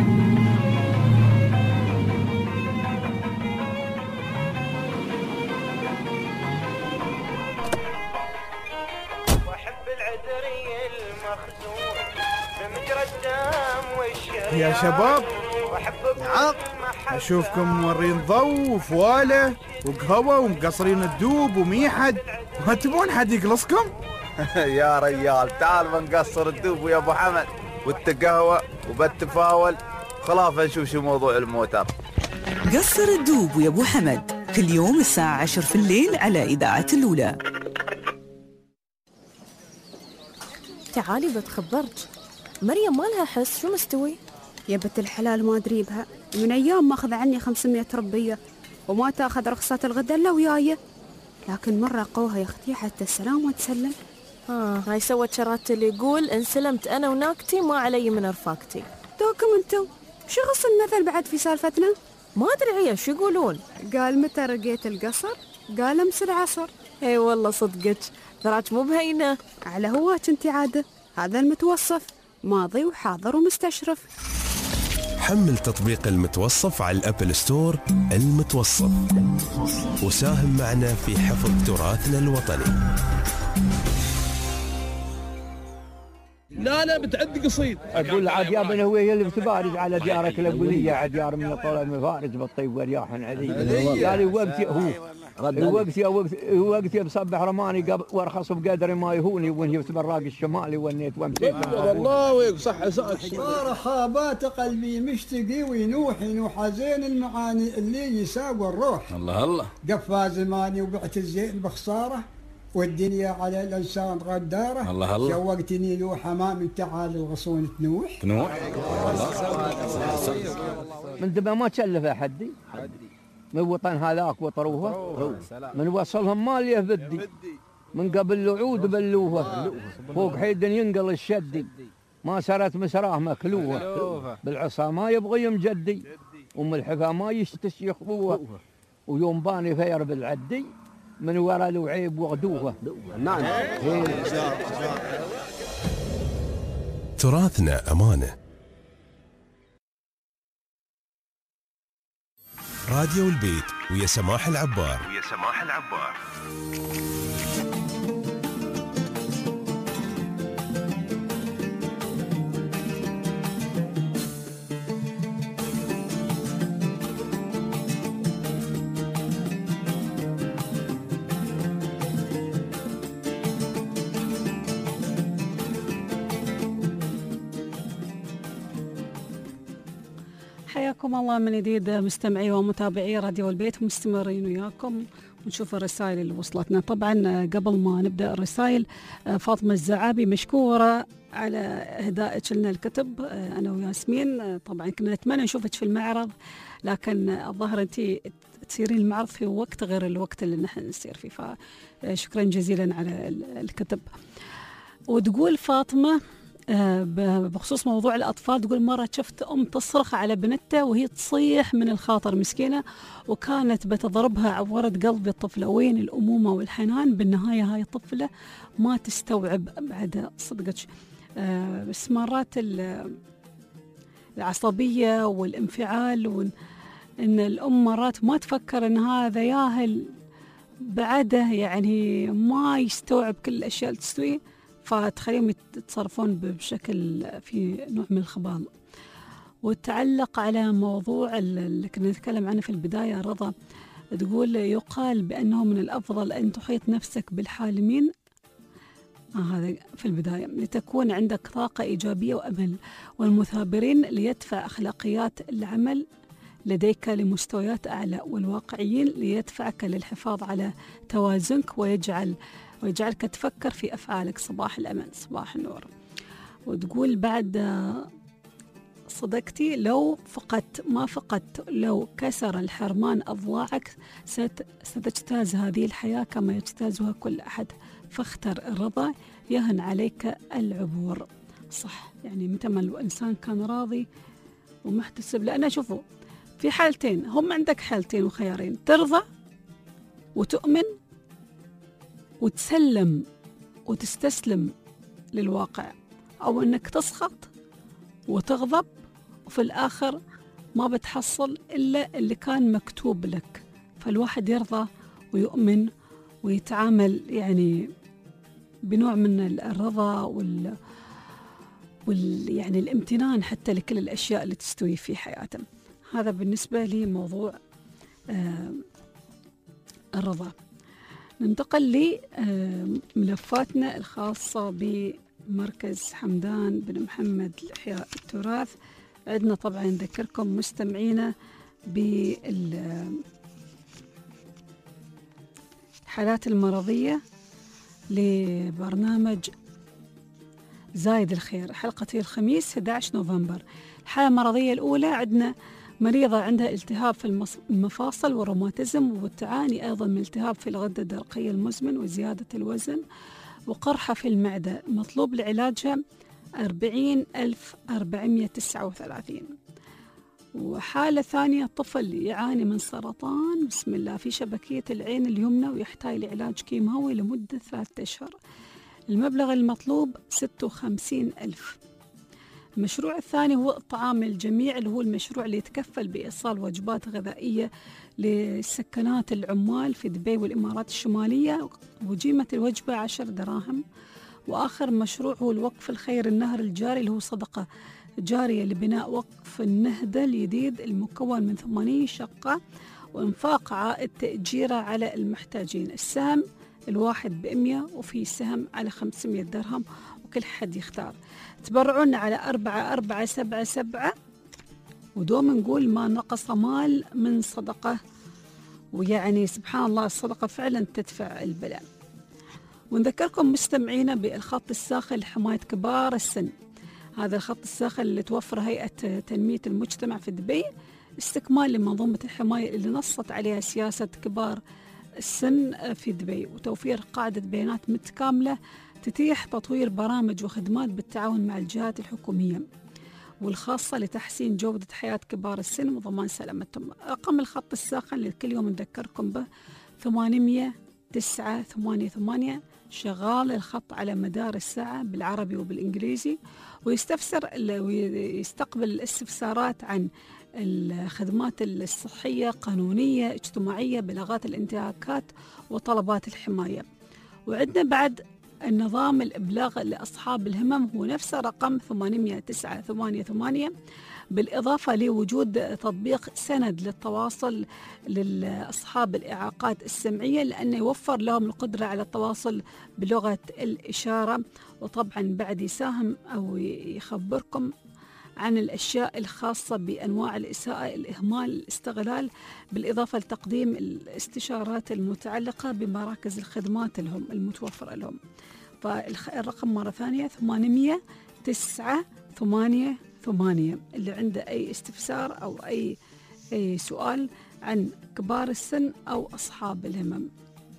[SPEAKER 17] يا شباب
[SPEAKER 9] نعم
[SPEAKER 17] اشوفكم مورين ضو وفواله وقهوه ومقصرين الدوب وميحد، ما تبون حد يقلصكم؟
[SPEAKER 10] يا ريال تعال بنقصر الدوب ويا ابو حمد والتقهوه وبالتفاول خلاف نشوف شو موضوع الموتر.
[SPEAKER 4] قصر الدوب ويا ابو حمد كل يوم الساعه عشرة في الليل على اذاعه الاولى.
[SPEAKER 18] تعالي بتخبرك مريم ما لها حس شو مستوي؟
[SPEAKER 6] يا بنت الحلال ما ادري بها، من ايام ماخذ عني خمسمية ربيه وما تاخذ رخصة الغدا الا وياي، لكن مره قوها يا اختي حتى السلام وتسلم.
[SPEAKER 18] اه هاي سوت شرات اللي يقول ان سلمت انا وناكتي ما علي من رفاقتي.
[SPEAKER 6] توكم انتم شو غص المثل بعد في سالفتنا؟
[SPEAKER 18] ما ادري شو يقولون.
[SPEAKER 6] قال متى رقيت القصر؟ قال امس العصر.
[SPEAKER 18] اي والله صدقك ذراك مو بهينه.
[SPEAKER 6] على هواك انت عاده، هذا المتوصف ماضي وحاضر ومستشرف.
[SPEAKER 1] حمل تطبيق المتوصف على الأبل ستور. المتوصف وساهم معنا في حفظ تراثنا الوطني.
[SPEAKER 19] لا لا بتعد قصيد.
[SPEAKER 15] اقول عاد يا ابن هو هي اللي بتبارز على ديارك الابويه، عاد ديار من طول مفارز بالطيب ورياح علي. قال وقتي هو وقتي وقتي بصبح رماني وارخص بقدر ما يهوني ونجبت براق الشمالي ونيت ومسيت.
[SPEAKER 19] والله ويصح صح.
[SPEAKER 20] صار خابات قلبي مشتقي وينوح ينوح زين المعاني اللي يساوي الروح.
[SPEAKER 19] الله الله.
[SPEAKER 20] قفا زماني وبعت الزين بخساره والدنيا على الانسان غداره.
[SPEAKER 19] الله الله.
[SPEAKER 20] شوقتني لوح امام تعال الغصون تنوح.
[SPEAKER 19] تنوح.
[SPEAKER 15] من دبا ما تشلف حدي. من وطن هذاك وطروها من وصلهم ما ليه بدي من قبل الوعود بلوها فوق حيد ينقل الشدي ما سرت مسراه مكلوها بالعصا ما يبغي يمجدي وم الحفا ما يشتش يخبوها ويوم باني فير بالعدي من ورا الوعيب وغدوها.
[SPEAKER 19] نعم.
[SPEAKER 1] تراثنا أمانة. راديو البيت ويا سماح العبار.
[SPEAKER 2] ويا سماح العبار.
[SPEAKER 3] حياكم الله من جديد مستمعي ومتابعي راديو البيت، مستمرين وياكم ونشوف الرسائل اللي وصلتنا. طبعا قبل ما نبدأ الرسائل، فاطمة الزعابي مشكورة على إهدائك لنا الكتب أنا وياسمين. طبعا كنا نتمنى نشوفك في المعرض، لكن الظاهر أنت تسيرين المعرض في وقت غير الوقت اللي نحن نسير فيه، فشكرا جزيلا على الكتب. وتقول فاطمة بخصوص موضوع الأطفال، تقول مرة شفت أم تصرخ على بنتها وهي تصيح من الخاطر مسكينة، وكانت بتضربها. عورت قلبي الطفلة، وين الأمومة والحنان؟ بالنهاية هاي الطفلة ما تستوعب بعد صدقك. آه بس مرات العصبية والانفعال، وإن الأم مرات ما تفكر إن هذا ياهل بعده، يعني ما يستوعب كل الأشياء اللي تستوي، فتخليهم يتصرفون بشكل في نوع من الخبال. وتعلق على موضوع اللي كنا نتكلم عنه في البداية رضا، تقول يقال بأنه من الأفضل أن تحيط نفسك بالحالمين، آه هذا في البداية، لتكون عندك طاقة إيجابية وأمل، والمثابرين ليدفع أخلاقيات العمل لديك لمستويات أعلى، والواقعيين ليدفعك للحفاظ على توازنك ويجعل ويجعلك تفكر في أفعالك. صباح الأمل، صباح النور. وتقول بعد صدقتي، لو فقدت ما فقدت، لو كسر الحرمان أضلاعك ستجتاز هذه الحياة كما يجتازها كل أحد، فاختر الرضا يهن عليك العبور. صح، يعني متى ما الإنسان كان راضي ومحتسب، لأن شوفوا في حالتين، هم عندك حالتين وخيارين، ترضى وتؤمن وتسلم وتستسلم للواقع، أو أنك تسخط وتغضب وفي الآخر ما بتحصل إلا اللي كان مكتوب لك. فالواحد يرضى ويؤمن ويتعامل يعني بنوع من الرضا وال, وال... يعني الامتنان حتى لكل الأشياء اللي تستوي في حياته. هذا بالنسبة لي موضوع آه الرضا. ننتقل لملفاتنا الخاصة بمركز حمدان بن محمد لإحياء التراث. عندنا طبعا نذكركم مستمعينا بالحالات المرضية لبرنامج زايد الخير، حلقة الخميس أحد عشر نوفمبر. الحالة المرضية الأولى عندنا مريضة عندها التهاب في المفاصل وروماتيزم، وتعاني أيضا من التهاب في الغدة الدرقية المزمن وزيادة الوزن وقرحة في المعدة، مطلوب لعلاجها أربعين ألف وأربعمائة وتسعة وثلاثين. وحالة ثانية، طفل يعاني من سرطان بسم الله في شبكية العين اليمنى ويحتاج لعلاج كيماوي لمدة ثلاثة أشهر، المبلغ المطلوب ستة وخمسين ألف. المشروع الثاني هو الطعام الجميع، اللي هو المشروع اللي يتكفل بإيصال وجبات غذائية لسكنات العمال في دبي والإمارات الشمالية، وقيمة الوجبة عشر دراهم، وآخر مشروع هو الوقف الخيري النهر الجاري اللي هو صدقة جارية لبناء وقف النهدة الجديد المكون من ثمانين شقة وإنفاق عائد تأجيره على المحتاجين. السهم الواحد بمية وفي سهم على خمسمية درهم وكل حد يختار. تبرعونا على أربعة أربعة سبعة سبعة ودوم نقول ما نقص مال من صدقة، ويعني سبحان الله الصدقة فعلا تدفع البلاء. ونذكركم مستمعينا بالخط الساخن لحماية كبار السن. هذا الخط الساخن اللي توفر هيئة تنمية المجتمع في دبي استكمال لمنظومة الحماية اللي نصت عليها سياسة كبار السن في دبي، وتوفير قاعدة بيانات متكاملة تتيح تطوير برامج وخدمات بالتعاون مع الجهات الحكومية والخاصة لتحسين جودة حياة كبار السن وضمان سلامتهم. رقم الخط الساخن اللي كل يوم نذكركم به ثمانمية تسعة ثمانية ثمانية، شغال الخط على مدار الساعة بالعربي وبالإنجليزي، ويستفسر ويستقبل الاستفسارات عن الخدمات الصحية قانونية اجتماعية بلغات الانتهاكات وطلبات الحماية. وعندنا بعد النظام الإبلاغ لأصحاب الهمم هو نفسه رقم ثمانمية تسعة ثمانية ثمانية، بالإضافة لوجود تطبيق سند للتواصل لأصحاب الإعاقات السمعية لأنه يوفر لهم القدرة على التواصل بلغة الإشارة. وطبعا بعد يساهم أو يخبركم عن الأشياء الخاصة بأنواع الإساءة، الإهمال، الاستغلال، بالإضافة لتقديم الاستشارات المتعلقة بمراكز الخدمات لهم المتوفرة لهم. فالرقم مرة ثانية ثمانمية تسعة ثمانية ثمانية، اللي عنده أي استفسار أو أي أي سؤال عن كبار السن أو أصحاب الهمم.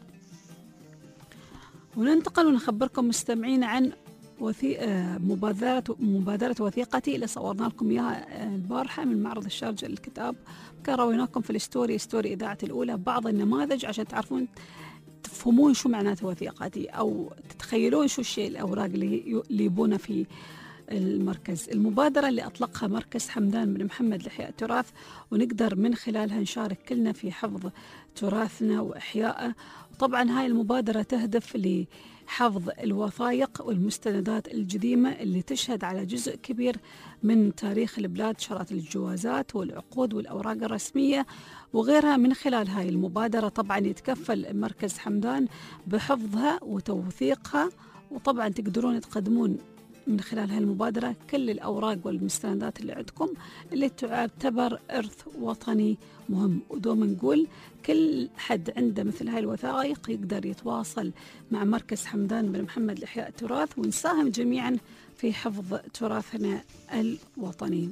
[SPEAKER 3] وننتقل ونخبركم مستمعين عن وثي... مبادرة مبادرة وثيقتي اللي صورنا لكم إياها البارحة من معرض الشارجة للكتاب. كان رويناكم في الستوري ستوري إذاعة الأولى بعض النماذج عشان تعرفون تفهمون شو معناته وثيقتي أو تتخيلون شو الشيء الأوراق اللي يبونه في المركز. المبادرة اللي أطلقها مركز حمدان بن محمد لإحياء التراث، ونقدر من خلالها نشارك كلنا في حفظ تراثنا وإحيائه. وطبعا هاي المبادرة تهدف لحفظ الوثائق والمستندات القديمة اللي تشهد على جزء كبير من تاريخ البلاد، شرائط الجوازات والعقود والأوراق الرسمية وغيرها. من خلال هاي المبادرة طبعا يتكفل مركز حمدان بحفظها وتوثيقها، وطبعا تقدرون تقدمون من خلال هالمبادرة كل الأوراق والمستندات اللي عندكم اللي تعتبر إرث وطني مهم. ودوم نقول كل حد عنده مثل هاي الوثائق يقدر يتواصل مع مركز حمدان بن محمد لإحياء التراث، ونساهم جميعا في حفظ تراثنا الوطني.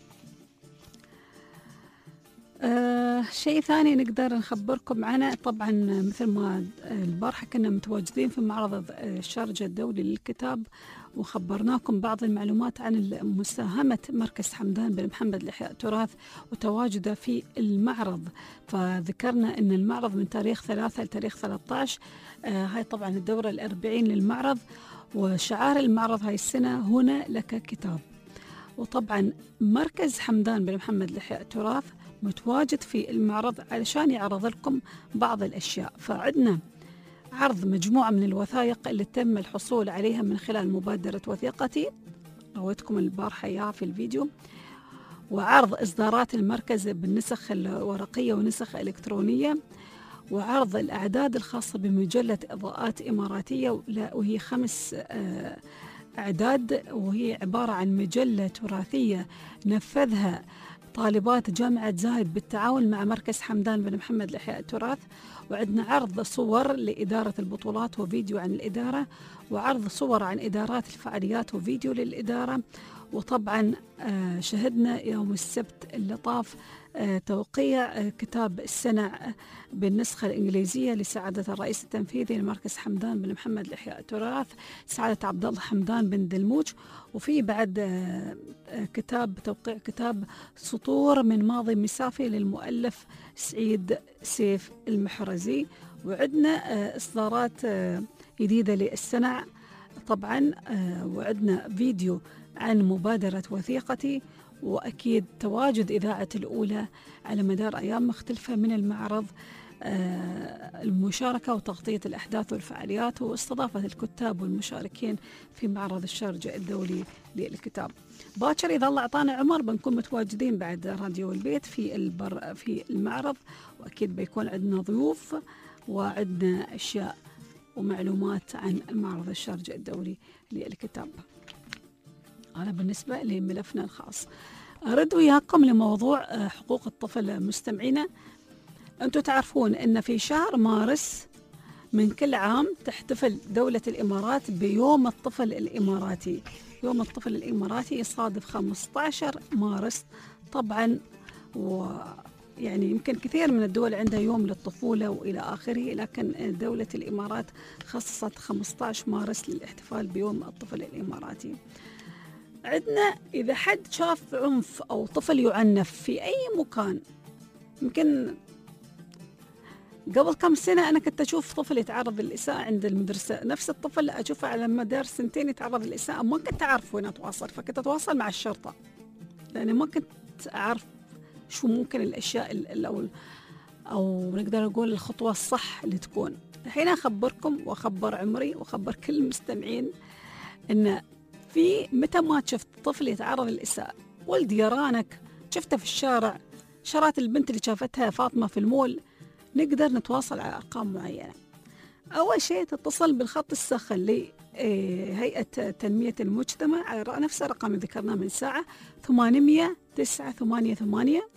[SPEAKER 3] آه شيء ثاني نقدر نخبركم عنه، طبعا مثل ما البارحة كنا متواجدين في معرض الشارجة الدولي للكتاب وخبرناكم بعض المعلومات عن مساهمة مركز حمدان بن محمد لإحياء التراث وتواجده في المعرض. فذكرنا أن المعرض من تاريخ ثلاثة لتاريخ ثلاثة عشر، آه هاي طبعا الدورة الأربعين للمعرض، وشعار المعرض هاي السنة هنا لك كتاب. وطبعا مركز حمدان بن محمد لإحياء التراث متواجد في المعرض علشان يعرض لكم بعض الأشياء. فعدنا عرض مجموعة من الوثائق اللي تم الحصول عليها من خلال مبادرة وثيقتي، رويتكم البارحة إياها في الفيديو، وعرض إصدارات المركز بالنسخ الورقية ونسخ إلكترونية، وعرض الأعداد الخاصة بمجلة إضاءات إماراتية وهي خمس أعداد، وهي عبارة عن مجلة تراثية نفذها طالبات جامعة زايد بالتعاون مع مركز حمدان بن محمد لإحياء التراث. وعندنا عرض صور لإدارة البطولات وفيديو عن الإدارة، وعرض صور عن إدارات الفعاليات وفيديو للإدارة. وطبعا شهدنا يوم السبت اللي طاف توقيع كتاب السنة بالنسخة الإنجليزية لسعادة الرئيس التنفيذي لمركز حمدان بن محمد لإحياء التراث سعادة عبد الله حمدان بن دلموج. وفي بعد كتاب توقيع كتاب سطور من ماضي مسافي للمؤلف سعيد سيف المحرزي. وعندنا إصدارات جديدة للسنة طبعا، وعندنا فيديو عن مبادرة وثيقتي، وأكيد تواجد إذاعة الأولى على مدار أيام مختلفة من المعرض المشاركة وتغطية الأحداث والفعاليات واستضافة الكتاب والمشاركين في معرض الشارقة الدولي للكتاب. باكر إذا الله أعطانا عمر بنكون متواجدين بعد راديو البيت في البر في المعرض، وأكيد بيكون عندنا ضيوف وعندنا أشياء ومعلومات عن معرض الشارقة الدولي للكتاب. هذا بالنسبة لملفنا الخاص. أرد وياكم لموضوع حقوق الطفل. مستمعينا، أنتم تعرفون أن في شهر مارس من كل عام تحتفل دولة الإمارات بيوم الطفل الإماراتي. يوم الطفل الإماراتي يصادف خمسة عشر مارس طبعا، ويعني يمكن كثير من الدول عندها يوم للطفولة وإلى آخره، لكن دولة الإمارات خصصت خمسة عشر مارس للاحتفال بيوم الطفل الإماراتي. عندنا إذا حد شاف عنف أو طفل يعنف في أي مكان، يمكن قبل كم سنة أنا كنت أشوف طفل يتعرض للإساءة عند المدرسة، نفس الطفل أشوفه على مدار سنتين يتعرض للإساءة، ما كنت أعرف وين أتواصل، فكنت أتواصل مع الشرطة لأني ما كنت أعرف شو ممكن الأشياء أو أو نقدر نقول الخطوة الصح اللي تكون. الحين أخبركم وأخبر عمري وأخبر كل المستمعين إن في متى ما شفت طفل يتعرض للإساءة، ولد يرانك شفته في الشارع، شرات البنت اللي شافتها فاطمة في المول، نقدر نتواصل على أرقام معينة. أول شيء تتصل بالخط الساخن لهيئة تنمية المجتمع على نفس الرقم اللي ذكرناه من ساعة ثمانمية تسعة ثمانية ثمانية.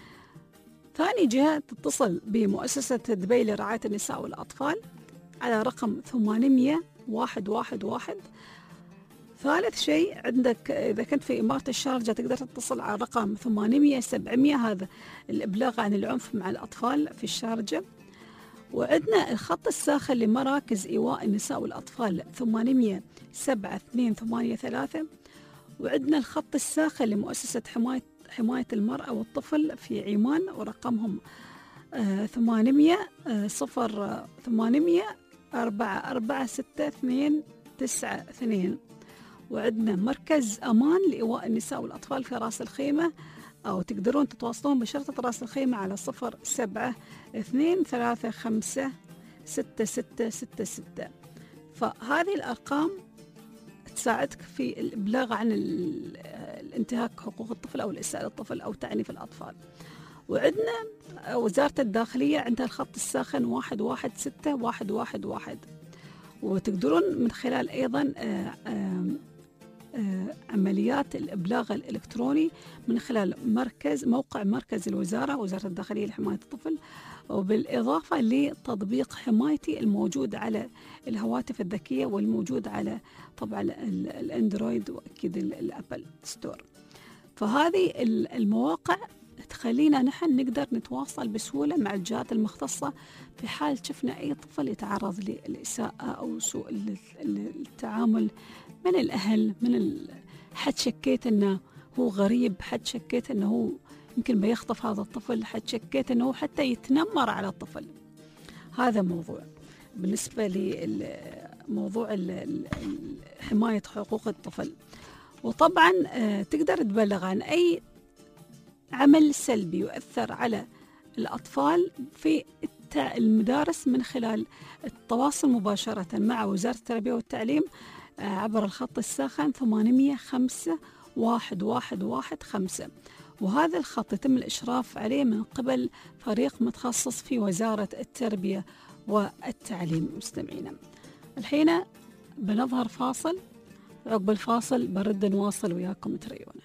[SPEAKER 3] ثاني جهة تتصل بمؤسسة دبي لرعاية النساء والأطفال على رقم ثمانمية واحد واحد واحد. ثالث شيء عندك إذا كنت في إمارة الشارقة تقدر تتصل على رقم ثمانمية سبعمية، هذا الإبلاغ عن العنف مع الأطفال في الشارقة. وعندنا الخط الساخن لمراكز إيواء النساء والأطفال ثمانمية سبعة اثنين ثمانية ثلاثة. وعندنا الخط الساخن لمؤسسة حماية حماية المرأة والطفل في عمان ورقمهم ثمانمية صفر ثمانمية أربعة أربعة ستة اثنين تسعة اثنين. وعندنا مركز أمان لإيواء النساء والأطفال في راس الخيمة، أو تقدرون تتواصلون بشرطة راس الخيمة على صفر سبعة اثنين ثلاثة خمسة ستة ستة ستة ستة. فهذه الأرقام تساعدك في الإبلاغ عن الانتهاك حقوق الطفل أو الإساءة للطفل أو تعنيف الأطفال. وعندنا وزارة الداخلية عندها الخط الساخن واحد واحد ستة واحد واحد واحد. وتقدرون من خلال أيضا آآ آآ آآ عمليات الإبلاغ الإلكتروني من خلال مركز موقع مركز الوزارة وزارة الداخلية لحماية الطفل، وبالإضافة لتطبيق حمايتي الموجود على الهواتف الذكية والموجود على طبعا الأندرويد وأكيد الأبل ستور. فهذه المواقع تخلينا نحن نقدر نتواصل بسهولة مع الجهات المختصة في حال شفنا أي طفل يتعرض للإساءة أو سوء التعامل من الأهل، من حد شكيت أنه هو غريب، حد شكيت أنه هو يمكن بيخطف هذا الطفل، حد شكيت أنه حتى يتنمر على الطفل. هذا موضوع بالنسبة لموضوع حماية حقوق الطفل. وطبعا تقدر تبلغ عن أي عمل سلبي يؤثر على الأطفال في المدارس من خلال التواصل مباشرة مع وزارة التربية والتعليم عبر الخط الساخن ثمانمية خمسة واحد واحد واحد خمسة. وهذا الخط يتم الإشراف عليه من قبل فريق متخصص في وزارة التربية والتعليم. مستمعينا، الحين بنظهر فاصل، عقب الفاصل برد نواصل وياكم تريونا.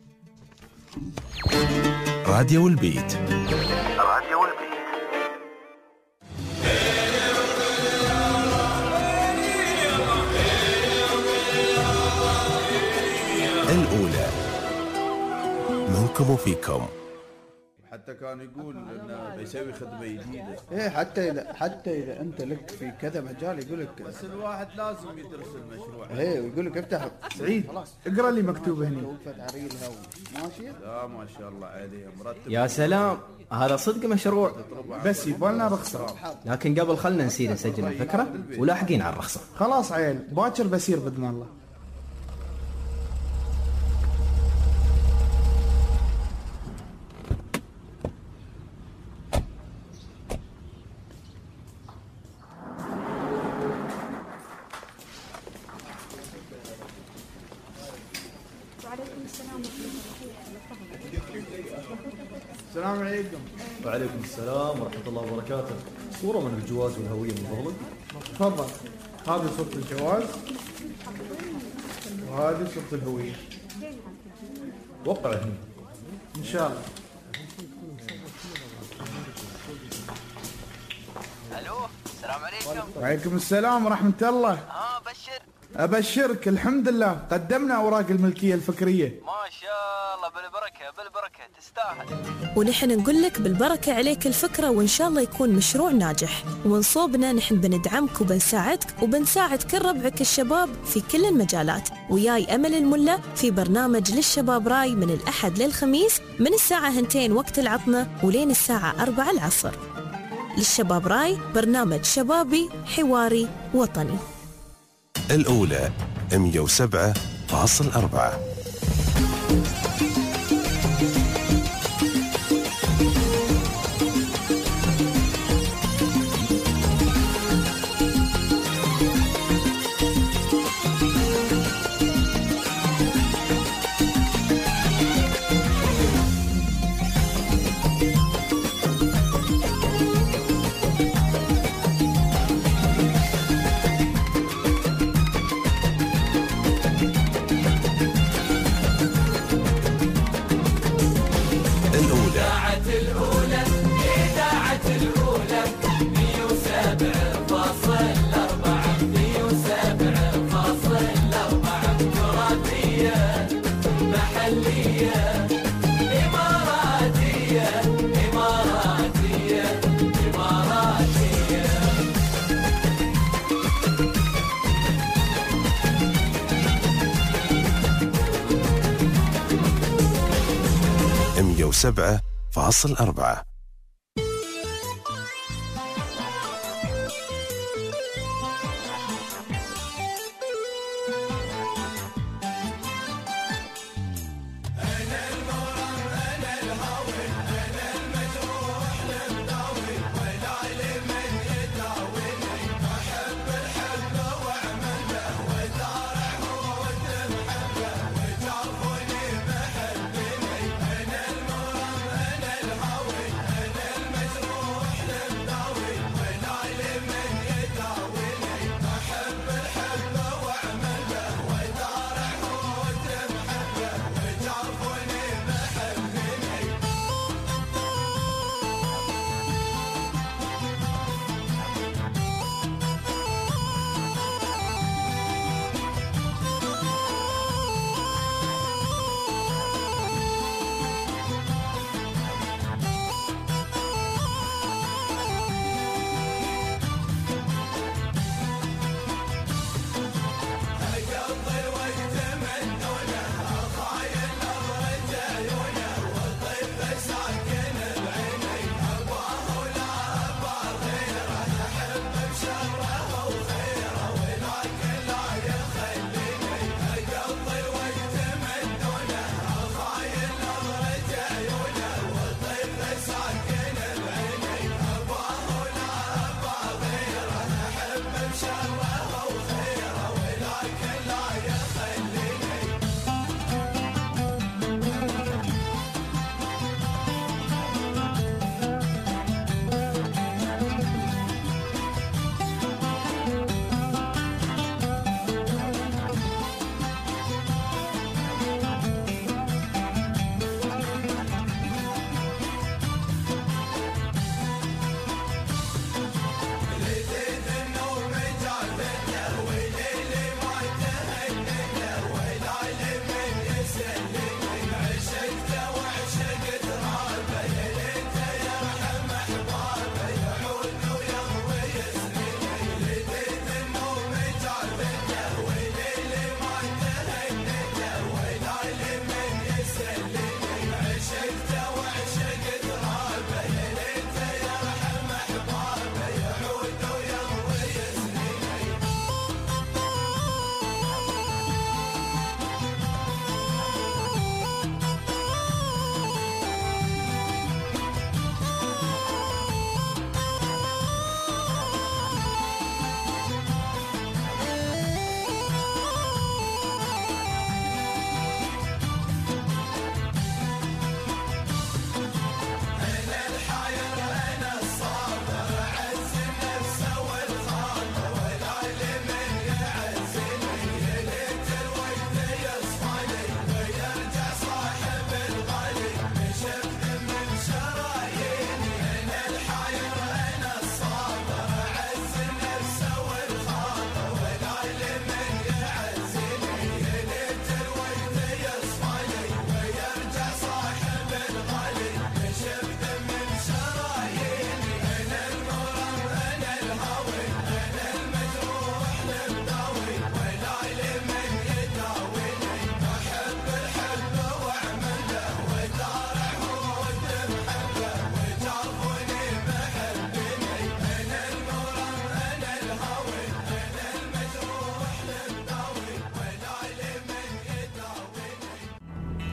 [SPEAKER 1] راديو البيت.
[SPEAKER 2] راديو البيت.
[SPEAKER 1] الأولى منكم وفيكم.
[SPEAKER 10] حتى كان يقول انه بيسوي خدمه جديده.
[SPEAKER 9] ايه حتى اذا حتى اذا انت لك في كذا مجال يقول لك
[SPEAKER 10] بس الواحد لازم يدرس المشروع.
[SPEAKER 9] ايه ويقول لك افتح
[SPEAKER 17] سعيد اقرا لي مكتوب هنا.
[SPEAKER 9] ماشي؟
[SPEAKER 10] لا ما شاء الله عليها مرتب.
[SPEAKER 21] يا سلام، هذا صدق مشروع،
[SPEAKER 17] بس يبغالنا رخصه.
[SPEAKER 21] لكن قبل خلنا نسير نسجل الفكره ولاحقين على الرخصه.
[SPEAKER 17] خلاص عيل، باكر بسير باذن الله. السلام عليكم.
[SPEAKER 7] وعليكم السلام ورحمة الله وبركاته. صورة من الجواز والهوية من فضلك.
[SPEAKER 17] تفضل، هذه صورة الجواز وهذه صورة الهوية.
[SPEAKER 7] وقع هنا
[SPEAKER 17] إن شاء الله.
[SPEAKER 22] الو السلام عليكم.
[SPEAKER 17] وعليكم السلام ورحمة الله.
[SPEAKER 22] ها بشر.
[SPEAKER 17] أبشرك الحمد لله قدمنا أوراق الملكية الفكرية.
[SPEAKER 22] ما شاء الله بالبركة بالبركة تستاهل.
[SPEAKER 18] ونحن نقول لك بالبركة عليك الفكرة وإن شاء الله يكون مشروع ناجح. ومن صوبنا نحن بندعمك وبنساعدك وبنساعد كل ربعك الشباب في كل المجالات. وياي أمل الملا في برنامج للشباب راي من الأحد للخميس من الساعة هنتين وقت العطنة ولين الساعة أربعة العصر. للشباب راي برنامج شبابي حواري وطني.
[SPEAKER 1] الأولى مئة وسبعة فاصل أربعة. مئة وسبعة فاصل أربعة.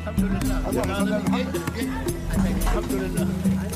[SPEAKER 19] الحمد لله الحمد لله.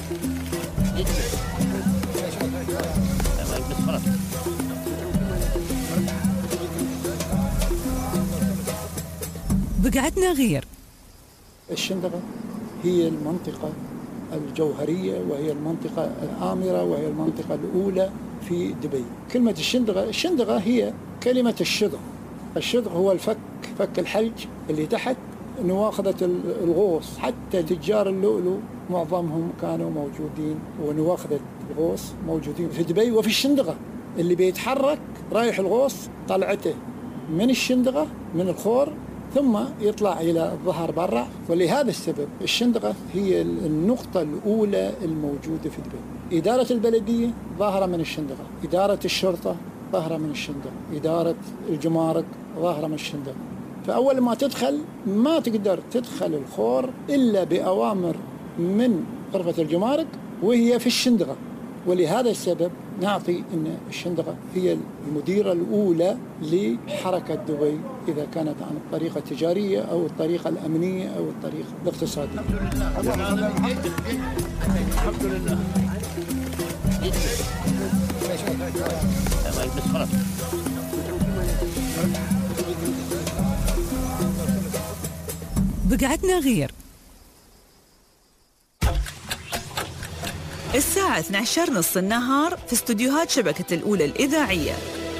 [SPEAKER 4] بقعتنا غير.
[SPEAKER 5] الشندقة هي المنطقة الجوهرية وهي المنطقة الآمرة وهي المنطقة الأولى في دبي. كلمة الشندقة، الشندقة هي كلمة الشدق. الشدق هو الفك، فك الحلج اللي تحت نواخذة الغوص. حتى تجار اللؤلؤ معظمهم كانوا موجودين، ونواخذة الغوص موجودين في دبي وفي الشندقة. اللي بيتحرك رايح الغوص طلعته من الشندقة من الخور ثم يطلع إلى الظهر برا. ولهذا السبب الشندقة هي النقطة الأولى الموجودة في دبي. إدارة البلدية ظاهرة من الشندقة، إدارة الشرطة ظاهرة من الشندقة، إدارة الجمارك ظاهرة من الشندقة. فأول ما تدخل ما تقدر تدخل الخور إلا بأوامر من غرفة الجمارك وهي في الشندقة. ولهذا السبب نعطي أن الشندقة هي المديرة الأولى لحركة دبي، إذا كانت عن الطريقة التجارية أو الطريقة الأمنية أو الطريقة الاقتصادية.
[SPEAKER 19] الحمد لله.
[SPEAKER 4] بقعتنا غير. الساعة اثنتي عشرة نص النهار في استوديوهات شبكة الأولى الإذاعية.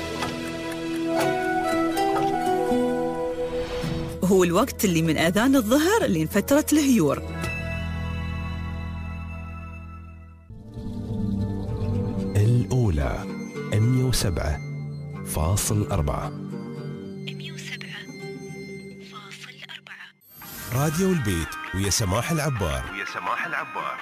[SPEAKER 4] هو الوقت اللي من أذان الظهر لين فترة الهيور.
[SPEAKER 1] الأولى مئة وسبعة فاصل أربعة.
[SPEAKER 8] مئة وسبعة فاصل أربعة.
[SPEAKER 1] راديو البيت ويا سماح العبار.
[SPEAKER 2] ويا سماح العبار.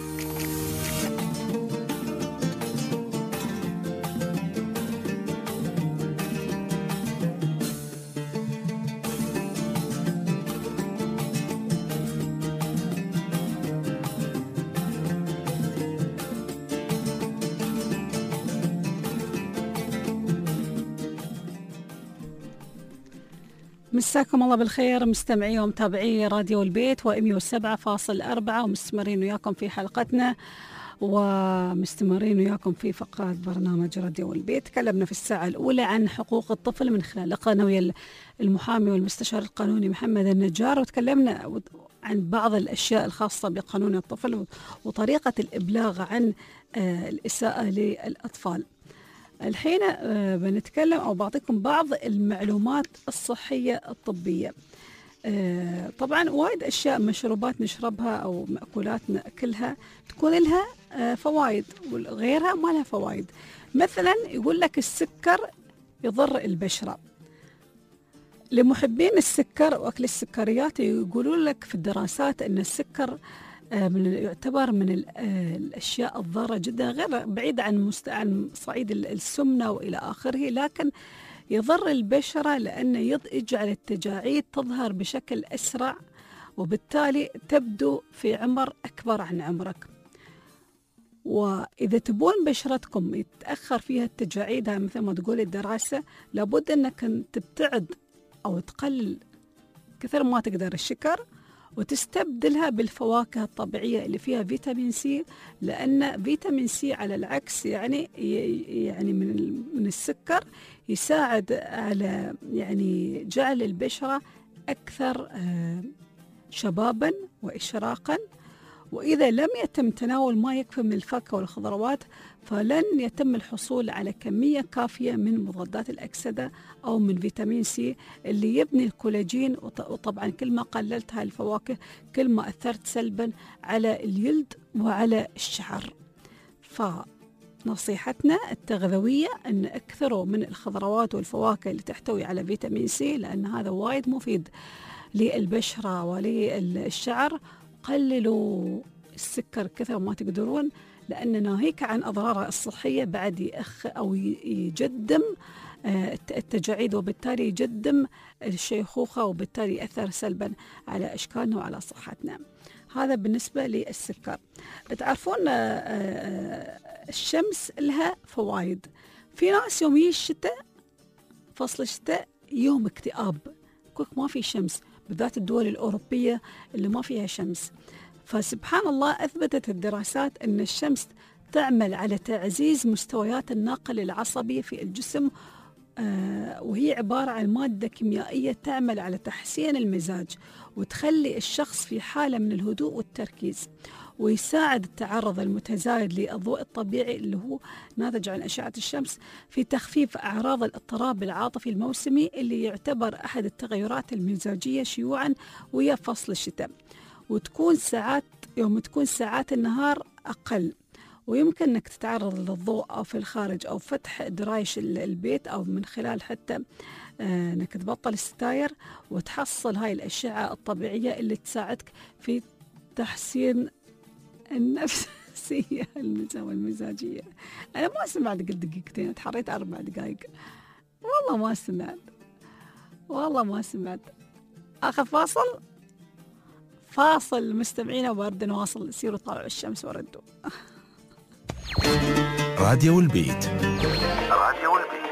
[SPEAKER 3] مساكم الله بالخير مستمعي ومتابعي راديو البيت ومئة وسبعة فاصل أربعة، ومستمرين وياكم في حلقتنا ومستمرين وياكم في فقرات برنامج راديو البيت. تكلمنا في الساعة الأولى عن حقوق الطفل من خلال لقاءنا ويا المحامي والمستشار القانوني محمد النجار، وتكلمنا عن بعض الأشياء الخاصة بقانون الطفل وطريقة الإبلاغ عن الإساءة للأطفال. الحين بنتكلم أو بعطيكم بعض المعلومات الصحية الطبية. طبعا وايد أشياء مشروبات نشربها أو مأكولات نأكلها تكون لها فوائد وغيرها ما لها فوائد. مثلا يقول لك السكر يضر البشرة. لمحبين السكر وأكل السكريات يقولون لك في الدراسات أن السكر من يعتبر من الأشياء الضارة جدا، غير بعيد عن مست... عن صعيد السمنة وإلى آخره، لكن يضر البشرة لأنه يجعل التجاعيد تظهر بشكل أسرع وبالتالي تبدو في عمر أكبر عن عمرك. وإذا تبون بشرتكم يتأخر فيها التجاعيد مثل ما تقول الدراسة، لابد أنك تبتعد أو تقلل كثر ما تقدر الشكر وتستبدلها بالفواكه الطبيعية اللي فيها فيتامين سي، لأن فيتامين سي على العكس يعني يعني من من السكر يساعد على يعني جعل البشرة أكثر شبابا وإشراقا. وإذا لم يتم تناول ما يكفي من الفاكهة والخضروات فلن يتم الحصول على كمية كافية من مضادات الأكسدة أو من فيتامين سي اللي يبني الكولاجين. وطبعا كل ما قللت هاي الفواكه كل ما أثرت سلبا على الجلد وعلى الشعر. فنصيحتنا التغذوية أن أكثروا من الخضروات والفواكه اللي تحتوي على فيتامين سي، لأن هذا وايد مفيد للبشرة وللشعر. قللوا السكر كثر ما تقدرون، لأن ناهيك عن أضراره الصحية بعد يأخ أو يجدم التجاعيد وبالتالي يجدم الشيخوخة وبالتالي يأثر سلبا على أشكالنا وعلى صحتنا. هذا بالنسبة للسكر. تعرفون الشمس لها فوائد. في ناس يوم يجي الشتاء فصل الشتاء يوم اكتئاب، كوك ما في شمس، بالذات الدول الأوروبية اللي ما فيها شمس. فسبحان الله أثبتت الدراسات أن الشمس تعمل على تعزيز مستويات الناقل العصبي في الجسم، آه وهي عبارة عن مادة كيميائية تعمل على تحسين المزاج وتخلي الشخص في حالة من الهدوء والتركيز، ويساعد التعرض المتزايد للضوء الطبيعي اللي هو ناتج عن أشعة الشمس في تخفيف أعراض الاضطراب العاطفي الموسمي اللي يعتبر أحد التغيرات المزاجية شيوعا وهي فصل الشتاء. وتكون ساعات يوم تكون ساعات النهار أقل، ويمكن أنك تتعرض للضوء أو في الخارج أو فتح درايش البيت أو من خلال حتى أنك تبطل الستاير وتحصل هاي الأشعة الطبيعية اللي تساعدك في تحسين النفسية والمزاجية. أنا ما سمعت قلت دقيقتين، تحريت أربع دقائق، والله ما سمعت والله ما سمعت. آخر فاصل فاصل مستمعينا وبرد نواصل. سيروا طالعوا الشمس وردوا.
[SPEAKER 1] راديو البيت.
[SPEAKER 2] راديو البيت.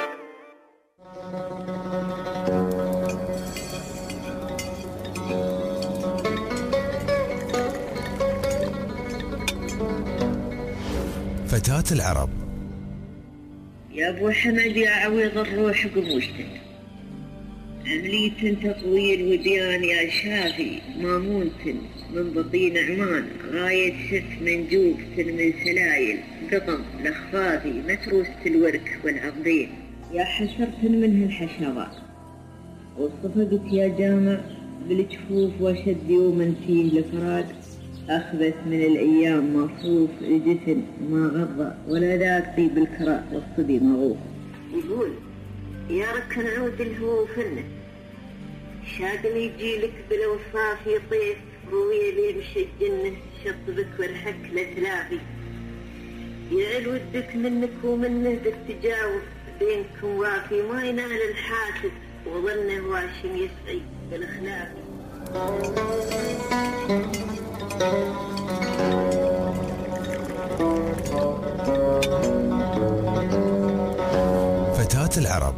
[SPEAKER 1] فتاة العرب.
[SPEAKER 11] يا ابو حمد يا عويض الروح قبوشتك، عملية تطويل وديان يا شافي مامونة من بطين عمان، غاية شف منجوف من سلايل قطن لخفاذي متروسة الورك والعضين، يا حشرة منه الحشرات وصفقت يا جامع بالجفوف وشد يوم فيه لفراد، أخذت من الأيام مصروف الجسم ما غضى ولا ذاك طيب الكراء والصبي مغوف. يقول يا ركن عود الهو فنه شادم يجيلك بالوصاف يطيف روي لي مش الجنة شطبك والحك لتلافي، يعل ودك منك ومنه بالتجاوب بينكم وافي، ما ينال الحاسد وظنه واشم يسعي بالأخلاق.
[SPEAKER 1] فتاة العرب.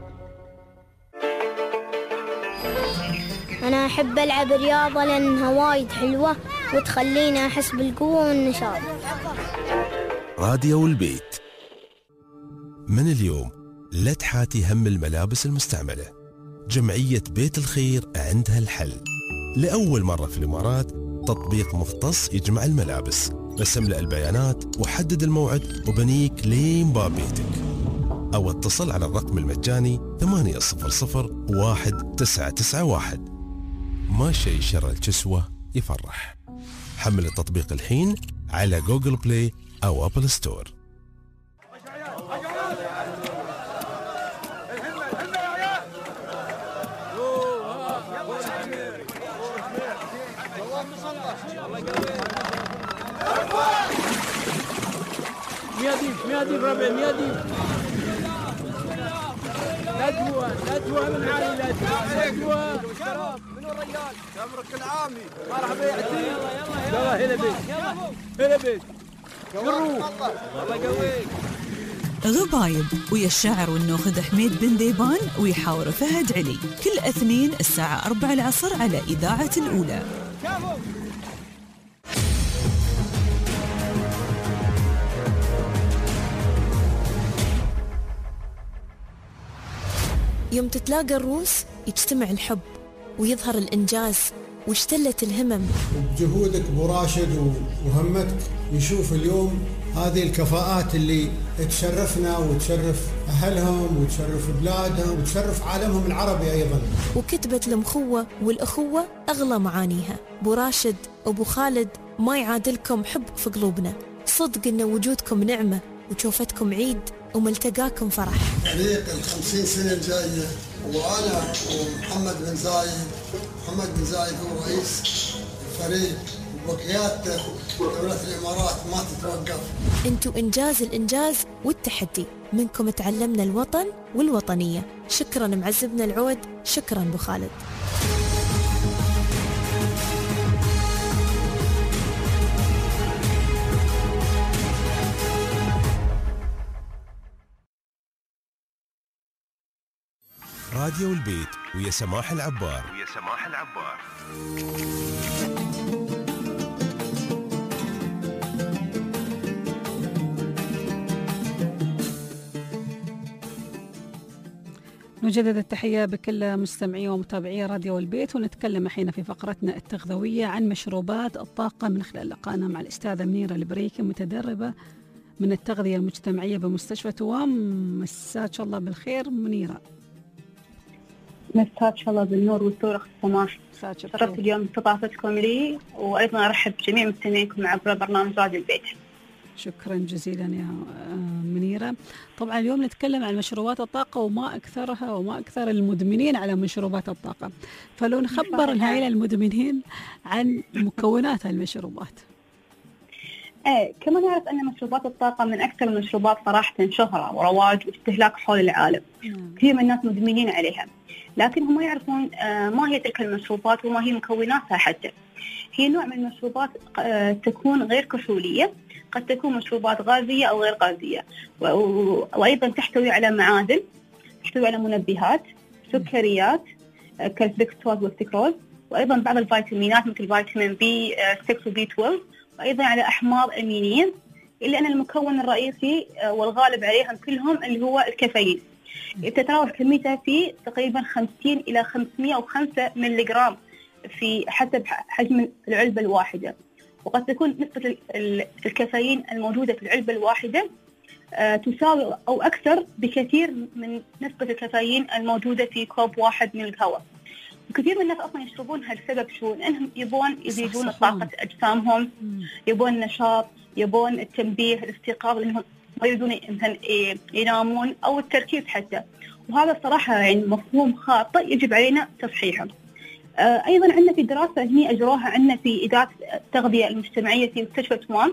[SPEAKER 12] أنا أحب ألعب رياضة لأنها وايد حلوة وتخليني أحس بالقوة والنشاط.
[SPEAKER 1] راديو البيت. من اليوم لا تحاتي هم الملابس المستعملة، جمعية بيت الخير عندها الحل. لأول مرة في الإمارات تطبيق مختص يجمع الملابس، بس املأ البيانات وحدد الموعد وبنيك لين باب بيتك، أو اتصل على الرقم المجاني ثمانية صفر صفر واحد تسعة تسعة واحد. ما شيء شر الكسوة يفرح. حمل التطبيق الحين على جوجل بلاي أو أبل ستور.
[SPEAKER 19] مياديف مياديف ربع مياديف ندوة ندوة من عائلة ندوة. منو الرجال؟ تمرك العامي. مرحبا يا عزيز. يلا يلا هلا بيك هلا بيك. قروه الله يقويك.
[SPEAKER 4] غبايب ويا الشاعر والنوخذ حميد بن ذيبان ويحاور فهد علي كل اثنين الساعة أربعة العصر على إذاعة الأولى.
[SPEAKER 18] يوم تتلاقى الروس يجتمع الحب ويظهر الإنجاز واشتلة الهمم.
[SPEAKER 23] بجهودك ابو راشد وهمتك يشوف اليوم هذه الكفاءات اللي تشرفنا وتشرف أهلهم وتشرف بلادهم وتشرف عالمهم العربي أيضا.
[SPEAKER 18] وكتبت المخوة والأخوة أغلى معانيها. ابو راشد وابو خالد ما يعادلكم حب في قلوبنا، صدق إن وجودكم نعمة وشوفتكم عيد وملتقاكم فرح.
[SPEAKER 23] فريق الخمسين سنة الجاية وأنا ومحمد بن زايد، محمد بن زايد هو رئيس الفريق وبقيادته دولة الإمارات ما تتوقف.
[SPEAKER 18] انتوا إنجاز الإنجاز والتحدي، منكم تعلمنا الوطن والوطنية. شكرا معزبنا العود، شكرا أبو خالد.
[SPEAKER 1] راديو البيت ويا سماح العبار.
[SPEAKER 2] ويا سماح العبار.
[SPEAKER 3] نجدد التحية بكل مستمعي ومتابعي راديو البيت، ونتكلم الحين في فقرتنا التغذوية عن مشروبات الطاقة من خلال لقائنا مع الأستاذة منيرة البريكي، متدربة من التغذية المجتمعية بمستشفى توام. مساك الله بالخير منيرة.
[SPEAKER 13] مساك الله بالنور والسرور أخت سماح. شرفت اليوم استضافتكم لي، وأيضا أرحب بجميع مستمعيكم عبر برنامج راديو البيت.
[SPEAKER 3] شكرا جزيلا يا منيرة. طبعا اليوم نتكلم عن مشروبات الطاقة وما أكثرها وما أكثر المدمنين على مشروبات الطاقة، فلو نخبر الهائل المدمنين عن مكونات المشروبات.
[SPEAKER 13] ايه كما نعرف أن مشروبات الطاقة من أكثر المشروبات صراحة شهرة ورواج واستهلاك حول العالم. كثير من الناس مدمنين عليها، لكن هم يعرفون ما هي تلك المشروبات وما هي مكوناتها. حتى هي نوع من المشروبات تكون غير كحولية، قد تكون مشروبات غازية أو غير غازية، وأيضا تحتوي على معادن، تحتوي على منبهات، سكريات كالفركتوز والسكروز، وأيضا بعض الفيتامينات مثل فيتامين بي ستة وبي اثنا عشر، وأيضا على أحماض أمينية، إلا أن المكون الرئيسي والغالب عليهم كلهم اللي هو الكافيين. تتراوح كميتها في تقريبا خمسين إلى خمسمئة وخمسة ملغرام في حسب حجم العلبة الواحدة، وقد تكون نسبة الكافيين الموجودة في العلبة الواحدة تساوي أو أكثر بكثير من نسبة الكافيين الموجودة في كوب واحد من القهوة. وكثير من الناس أصلا يشربونها لسبب شو؟ لأنهم يبون يزيدون طاقة أجسامهم، يبون النشاط، يبون التنبيه، الاستيقاظ، لأنهم ما يريدون ينامون أو التركيز حتى. وهذا الصراحة يعني مفهوم خاطئ يجب علينا تصحيحه. أيضا عندنا في دراسة هني أجراها عندنا في إدارة التغذية المجتمعية في مستشفى توام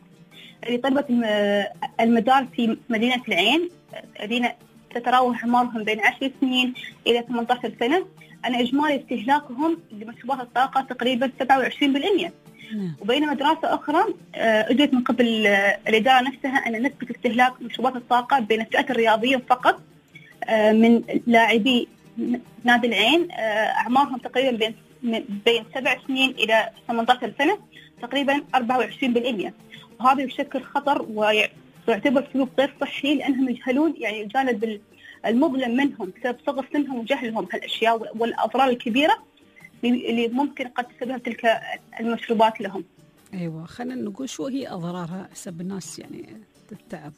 [SPEAKER 13] لطلبة المدارس في مدينة العين الذين تتراوح أعمارهم بين عشر سنين إلى ثمانية عشر سنة، أن إجمالي استهلاكهم لمشروبات الطاقة تقريبا سبعة وعشرين بالمئة. وبينما دراسة أخرى أجرت من قبل الإدارة نفسها أن نسبة استهلاك مشروبات الطاقة بين الفئات الرياضية فقط من لاعبي نادي العين أعمارهم تقريبا بين بين سبع سنين إلى ثمانية عشر سنة تقريبا أربعة وعشرين بالمئة، وهذا يشكل خطر ويعتبر سلوك غير صحي، لأنهم يجهلون يعني الجانب المظلم منهم بسبب صغر سنهم وجهلهم هالأشياء والأضرار الكبيرة اللي ممكن قد تسببها تلك المشروبات لهم.
[SPEAKER 3] أيوة، خلينا نقول شو هي أضرارها حسب الناس يعني تتعب.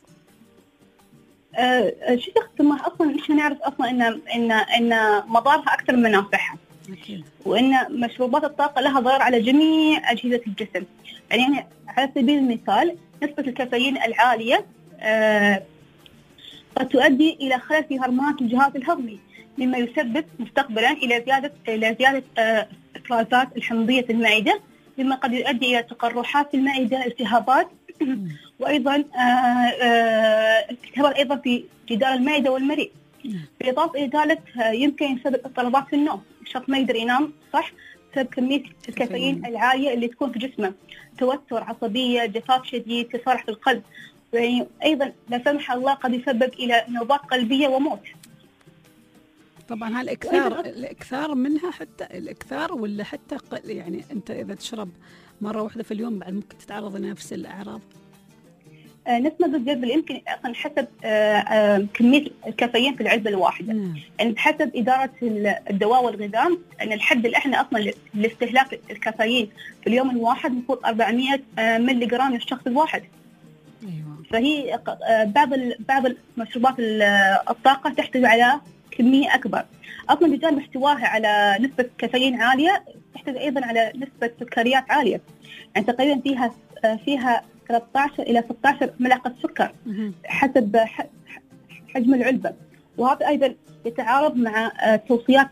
[SPEAKER 13] أه شو تختمها أصلا؟ إحنا نعرف أصلا إن إن إن مضارها أكثر من منافعها. أكيد. وإن مشروبات الطاقة لها ضرر على جميع أجهزة الجسم. يعني على سبيل المثال نسبة الكافيين العالية أه قد تؤدي إلى خلل في هرمونات الجهاز الهضمي، مما يسبب مستقبلا إلى زيادة إلى زيادة إفرازات الحمضية في المعدة، مما قد يؤدي إلى تقرحات في المعدة، التهابات، وأيضا التهابات أيضا في جدار المعدة والمريء. بالإضافة إلى ذلك يمكن يسبب اضطرابات في النوم، الشخص ما يقدر ينام صح بسبب كمية الكافيين العالية اللي تكون في جسمه، توتر، عصبية، جفاف شديد، تصارح في القلب، يعني أيضا لا سمح الله قد يسبب إلى نوبات قلبية وموت.
[SPEAKER 3] طبعا هالإكثار الإكثار منها، حتى الإكثار ولا حتى يعني أنت إذا تشرب مرة واحدة في اليوم بعد ممكن تتعرض لنفس الأعراض.
[SPEAKER 13] آه نسبة الجلب يمكن أصلا حسب آه آه كمية الكافيين في العلبة الواحدة. مم. يعني بحسب إدارة الدواء والغذاء أن الحد الأدنى أصلا لاستهلاك الكافيين في اليوم الواحد المفروض أربعمئة آه ملي جرام للشخص الواحد. أيوة. فهي آه بعض بعض المشروبات الطاقة تحتوي على كمية أكبر. أصلاً بجانب احتواها على نسبة كافيين عالية تحتوي أيضاً على نسبة سكريات عالية، يعني تقريباً فيها فيها ثلاثة عشر إلى ستة عشر ملعقة سكر حسب حجم العلبة، وهذا أيضاً يتعارض مع توصيات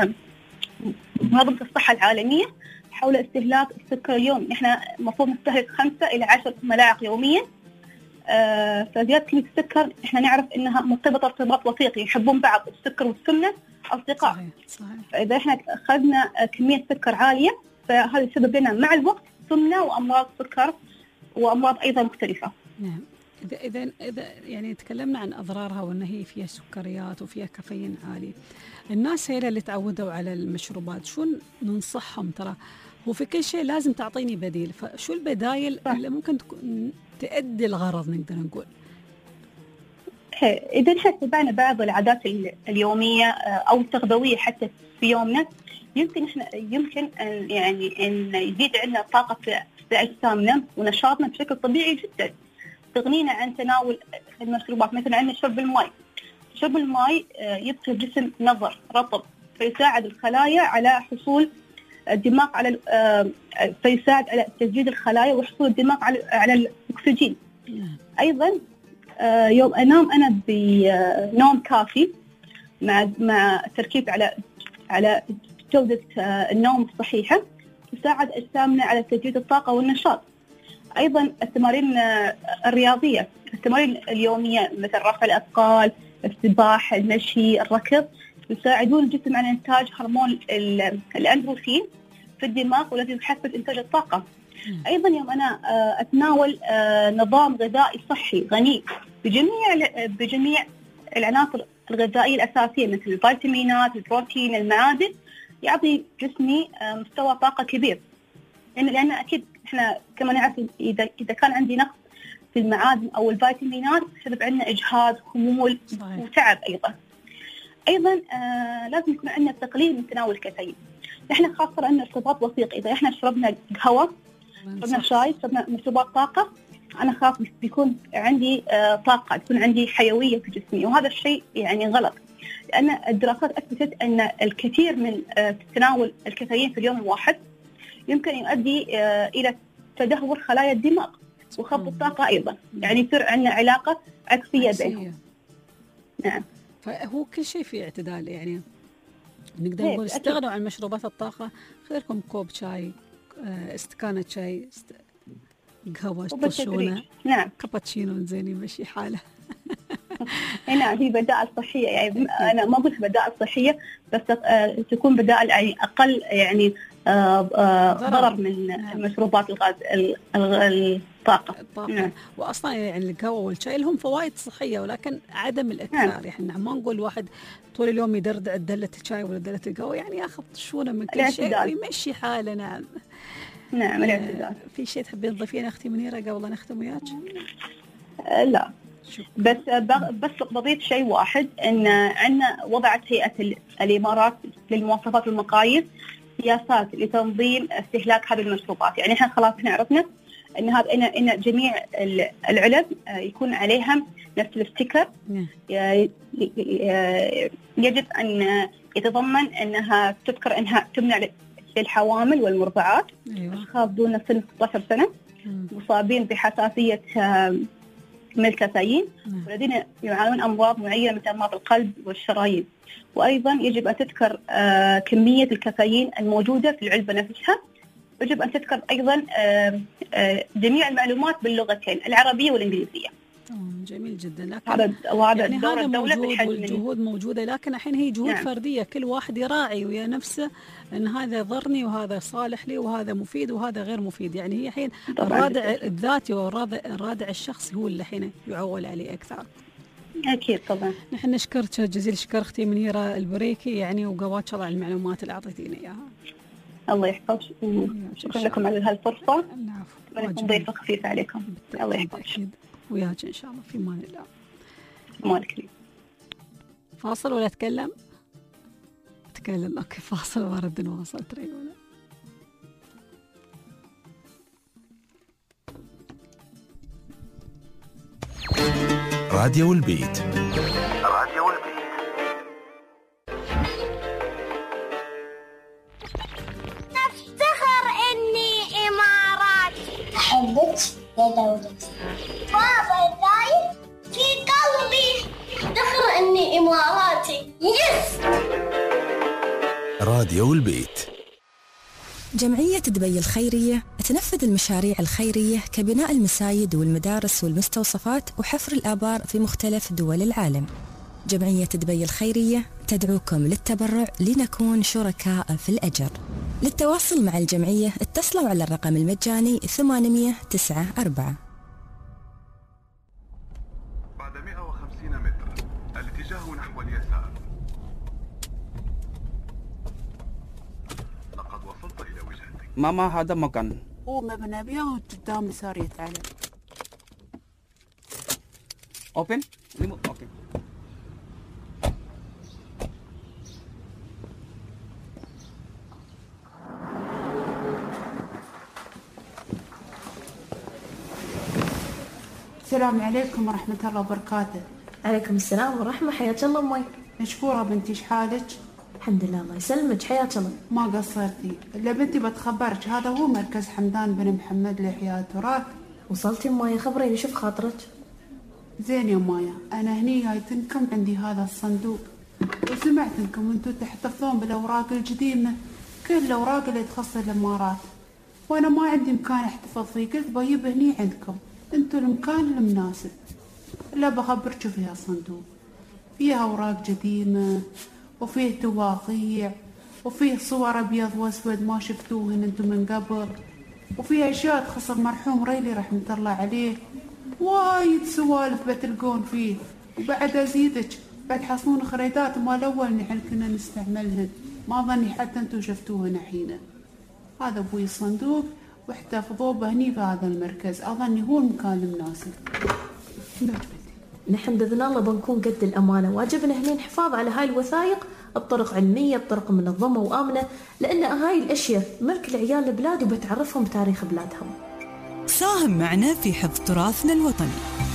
[SPEAKER 13] منظمة الصحة العالمية حول استهلاك السكر اليوم. إحنا المفروض نستهلك خمسة إلى عشر ملاعق يومياً. آه فزيادة كمية السكر إحنا نعرف إنها مرتبطة ارتباط وثيقي، يحبون بعض، السكر والسمنة أصدقاء. صحيح. صحيح. فإذا إحنا أخذنا كمية سكر عالية فهذا يسبب لنا مع الوقت سمنة وأمراض سكر وأمراض أيضا مختلفة.
[SPEAKER 3] نعم. إذا إذا إذا يعني تكلمنا عن أضرارها وأن هي فيها سكريات وفيها كافيين عالي، الناس هي اللي تعودوا على المشروبات شو ننصحهم؟ ترى هو في كل شيء لازم تعطيني بديل، فشو البدايل اللي ممكن تكون تؤدي الغرض نقدر نقول؟
[SPEAKER 13] إذا نحن اتبعنا بعض العادات اليومية أو التغذوية حتى في يومنا، يمكن إحنا يمكن أن يعني أن يزيد عندنا طاقة في أجسامنا ونشاطنا بشكل طبيعي جدا، تغنينا عن تناول المشروبات. مثلا عندنا شرب الماء، شرب الماء يبقي الجسم نظر رطب، فيساعد الخلايا على حصول الدماغ على فيساعد على تجديد الخلايا وحصول الدماغ على على الأكسجين. أيضا يوم أنام أنا بنوم كافي مع مع التركيز على على جودة النوم الصحيحة، تساعد أجسامنا على تجديد الطاقة والنشاط. أيضا التمارين الرياضية، التمارين اليومية مثل رفع الأثقال، السباحة، المشي، الركض، يساعدون الجسم على إنتاج هرمون الأندروفين في الدماغ والذي يحفز إنتاج الطاقة. أيضا يوم أنا أتناول نظام غذائي صحي غني بجميع بجميع العناصر الغذائية الأساسية مثل الفيتامينات، البروتين، المعادن، يعطي جسمي مستوى طاقة كبير. لأن لأن أكيد إحنا كما نعرف إذا إذا كان عندي نقص في المعادن أو الفيتامينات سبب عندنا إجهاد، خمول، وتعب. أيضا أيضا آه لازم يكون عندنا تقليل من تناول الكافيين. إحنا خاصة عندنا ارتباط وثيق، إذا إحنا شربنا قهوة، شربنا شاي، شربنا مشروبات طاقة، أنا خاص بيكون عندي آه طاقة، بيكون عندي حيوية في جسمي، وهذا الشيء يعني غلط. لأن الدراسات أثبتت أن الكثير من آه تناول الكافيين في اليوم الواحد يمكن يؤدي آه إلى تدهور خلايا الدماغ وخفض الطاقة أيضا، يعني يصير عندنا علاقة عكسية بينهم. نعم.
[SPEAKER 3] فهو كل شيء فيه اعتدال، يعني نقدر نقول استغنوا عن مشروبات الطاقة، خيركم كوب شاي، استكانة شاي، است... قهوة تطشونه،
[SPEAKER 13] نعم،
[SPEAKER 3] كابتشينو زين يمشي حاله.
[SPEAKER 13] نعم، هي بدائل صحية، يعني أنا ما قلت بدائل صحية، بس تكون بدائل يعني أقل يعني ضرر من مشروبات الغاز الطاقة.
[SPEAKER 3] نعم. وأصلا يعني القهوة والشاي لهم فوائد صحية، ولكن عدم الإكثار. نعم. يعني ما نقول واحد طول اليوم يدردع دلة الشاي ولا دلة القهوة، يعني ياخذ شونه من كل شيء ويمشي حاله. نعم.
[SPEAKER 13] نعم، الاعتدال.
[SPEAKER 3] في شيء تحبين تضيفين أختي منيرة قبل نختم وياك؟
[SPEAKER 13] أه لا، بس بس بضيف شيء واحد، ان عندنا وضعت هيئة الامارات للمواصفات والمقاييس سياسات لتنظيم استهلاك هذه المشروبات. يعني احنا خلاص احنا عرفنا ان هذا ان ان جميع العلب يكون عليها نفس الستيكر، يجب ان يتضمن انها تذكر انها تمنع للحوامل والمرضعات، اشخاص دون سن ستة عشر سنة، مصابين بحساسية من الكافيين، والذين يعانون أمراض معينة مثل أمراض القلب والشرايين. وأيضا يجب أن تذكر آه كمية الكافيين الموجودة في العلبة نفسها. يجب أن تذكر أيضا آه آه جميع المعلومات باللغتين العربية والإنجليزية.
[SPEAKER 3] جميل جدا. لكن
[SPEAKER 13] هذا وهذا
[SPEAKER 3] يعني
[SPEAKER 13] الدور
[SPEAKER 3] هذا
[SPEAKER 13] الدولة
[SPEAKER 3] موجود والجهود موجودة، لكن الحين هي جهود
[SPEAKER 13] نعم.
[SPEAKER 3] فردية، كل واحد يراعي ويا نفسه أن هذا ضرني وهذا صالح لي وهذا مفيد وهذا غير مفيد. يعني هي الحين الرادع الذاتي والرادع الشخصي هو اللي الحين يعول عليه أكثر.
[SPEAKER 13] أكيد طبعا.
[SPEAKER 3] نحن نشكرك جزيل الشكر أختي منيرة البريكي، يعني وقوات الله على المعلومات اللي أعطيتينا إياها.
[SPEAKER 13] الله يحفظك، شكرا لكم على هالفرصة. ونكون ضيفة خفيفة عليكم. الله يحفظك.
[SPEAKER 3] وياك إن شاء الله في أمان الله.
[SPEAKER 13] أمان كريم.
[SPEAKER 3] فاصل ولا أتكلم؟ أتكلم. أوكي، فاصل وارد نواصل. تريونا
[SPEAKER 1] راديو البيت.
[SPEAKER 2] راديو البيت.
[SPEAKER 12] أفتخر إني إماراتي. أحبك يا دولتي. بابا دايم في قلبي. أفتخر إني إماراتي. يس.
[SPEAKER 1] راديو البيت.
[SPEAKER 6] جمعية دبي الخيرية تنفذ المشاريع الخيرية كبناء المساجد والمدارس والمستوصفات وحفر الآبار في مختلف دول العالم. جمعية دبي الخيرية تدعوكم للتبرع لنكون شركاء في الأجر. للتواصل مع الجمعية اتصلوا على الرقم المجاني ثمانمئة وتسعة وأربعين.
[SPEAKER 14] ماما هذا مكان.
[SPEAKER 16] هو مبنى أبيض وقدام سارية علم.
[SPEAKER 14] اوبن اوكي.
[SPEAKER 16] السلام عليكم ورحمة الله وبركاته.
[SPEAKER 18] عليكم السلام ورحمة. حياك الله أمي.
[SPEAKER 16] مشكورة بنتي، شحالك؟
[SPEAKER 18] الحمد لله الله يسلمك. حياك الله.
[SPEAKER 16] ما قصرتي. إلا بنتي بتخبرك، هذا هو مركز حمدان بن محمد لإحياء التراث.
[SPEAKER 18] وصلتي أمي؟ خبريني شوف خاطرك.
[SPEAKER 16] زين يا مايا، أنا هني جايتنكم عندي هذا الصندوق، وسمعت انكم انتم تحتفظون بالأوراق القديمة، كل الأوراق اللي تخص الإمارات، وأنا ما عندي مكان احتفظ فيه، قلت بجيب هني عندكم، انتم المكان المناسب. إلا بخبرك فيها صندوق، فيها أوراق قديمة، وفيه تواقيع، وفيه صور أبيض وأسود ما شفتوهن انتم من قبل، وفيه أشياء تخص المرحوم ريلي رحمة الله عليه، وايد سوالف بتلقون فيه. وبعد أزيدك بعد حصلون خريطات مال أول نحن كنا نستعملهن، ما ظني حتى انتم شفتوهن الحين. هذا أبوي الصندوق واحتفظوه بهني في هذا المركز، أظني هو المكان المناسب.
[SPEAKER 18] نحن بإذن الله بنكون قد الأمانة، واجبنا هنا الحفاظ على هاي الوثائق بطرق علمية بطرق منظمة وآمنة، لأن هاي الأشياء ملك العيال البلاد وبتعرفهم تاريخ بلادهم.
[SPEAKER 4] ساهم معنا في حفظ تراثنا الوطني.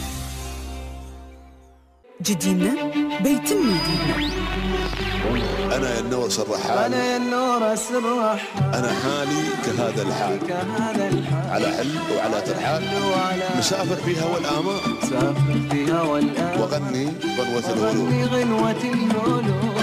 [SPEAKER 4] جديدنا بيتم جديدنا.
[SPEAKER 20] أنا يا النورس الرحال،
[SPEAKER 24] أنا يا النورس الرحال،
[SPEAKER 20] أنا حالي كهذا الحال،
[SPEAKER 24] كهذا الحال،
[SPEAKER 20] على حل وعلى ترحال، مسافر في هوى الآمال،
[SPEAKER 24] مسافر في هوى الآمال،
[SPEAKER 20] وغني غنوة القلوب،
[SPEAKER 24] وغني غنوة القلوب.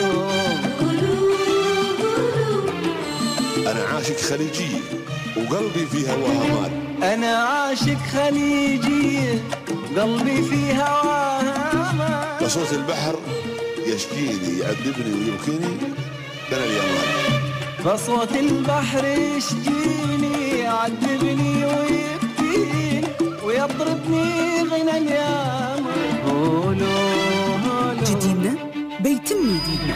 [SPEAKER 20] أنا عاشق خليجي وقلبي في هواها مال،
[SPEAKER 24] أنا عاشق خليجي قلبي في هواها مال،
[SPEAKER 20] وصوت البحر يشجيني يعذبني ويبكيني بين اليمال،
[SPEAKER 24] فصوت البحر يشجيني يعذبني ويبكيني ويضربني غنى اليمال. هولو هولو
[SPEAKER 4] جديدنا بيتم جديدنا.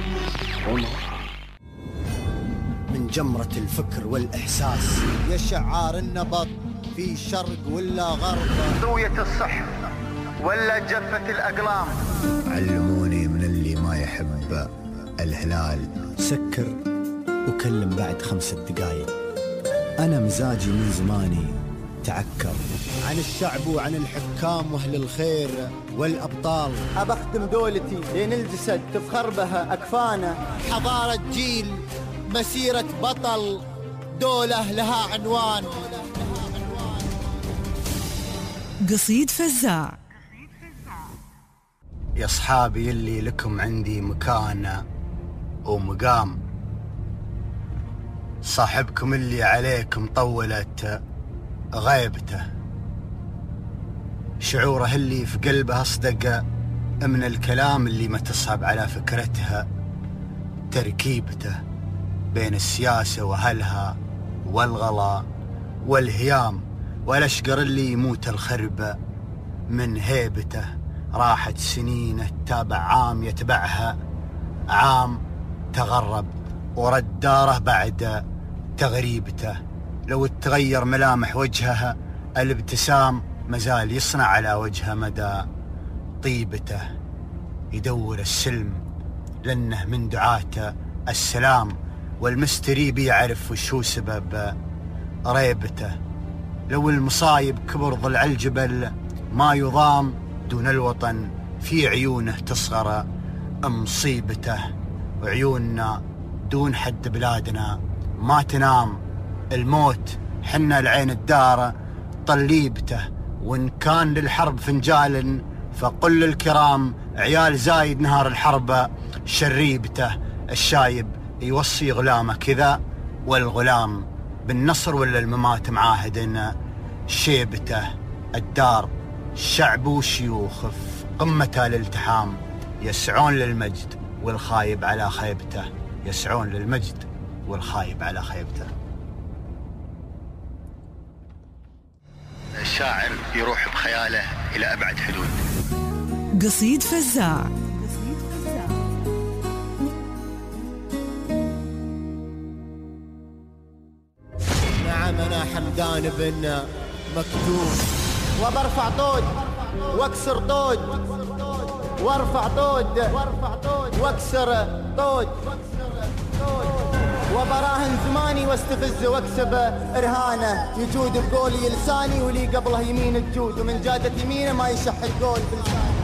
[SPEAKER 25] من جمرة الفكر والإحساس يا شعار النبض في شرق ولا غرب،
[SPEAKER 9] ضوية الصح ولا جفة الأقلام.
[SPEAKER 25] علموني من اللي ما يحب الهلال سكر وكلم بعد خمسة دقايق. أنا مزاجي من زماني تعكر عن الشعب وعن الحكام وأهل الخير والأبطال.
[SPEAKER 9] أبخدم دولتي لين الجسد تفخر بها أكفانه،
[SPEAKER 25] حضارة جيل مسيرة بطل، دولة لها عنوان.
[SPEAKER 4] قصيد فزاع.
[SPEAKER 25] يا أصحابي اللي لكم عندي مكان ومقام، صاحبكم اللي عليكم طولت غيبته، شعوره اللي في قلبه أصدق من الكلام اللي ما تصعب على فكرتها تركيبته، بين السياسة وأهلها والغلا والهيام والأشقر اللي يموت الخرب من هيبته. راحت سنينه تابع عام يتبعها عام، تغرب ورد داره بعد تغريبته. لو تغير ملامح وجهها الابتسام مازال يصنع على وجهه مدى طيبته. يدور السلم لأنه من دعاته السلام، والمستري بيعرف وشو سبب ريبته. لو المصايب كبر ضلع الجبل ما يضام، دون الوطن في عيونه تصغر مصيبته. وعيوننا دون حد بلادنا ما تنام، الموت حنا العين الدار طليبته. وإن كان للحرب فنجال فقل للكرام عيال زايد نهار الحرب شريبته. الشايب يوصي غلامه كذا، والغلام بالنصر ولا الممات معاهد شيبته. الدار الشعب وشيوخ في قمة الالتحام، يسعون للمجد والخايب على خيبته، يسعون للمجد والخايب على خيبته. الشاعر يروح بخياله إلى أبعد حدود.
[SPEAKER 4] قصيد فزاع.
[SPEAKER 7] النعم أنا حمدان بن مكتوم. وبرفع طود واكسر طود وارفع طود واكسر طود وبراهن زماني واستفز واكسب رهانه. يجود بقولي لساني ولي قبله يمين الجود ومن جادت يمينه ما يشح القول بلسانه.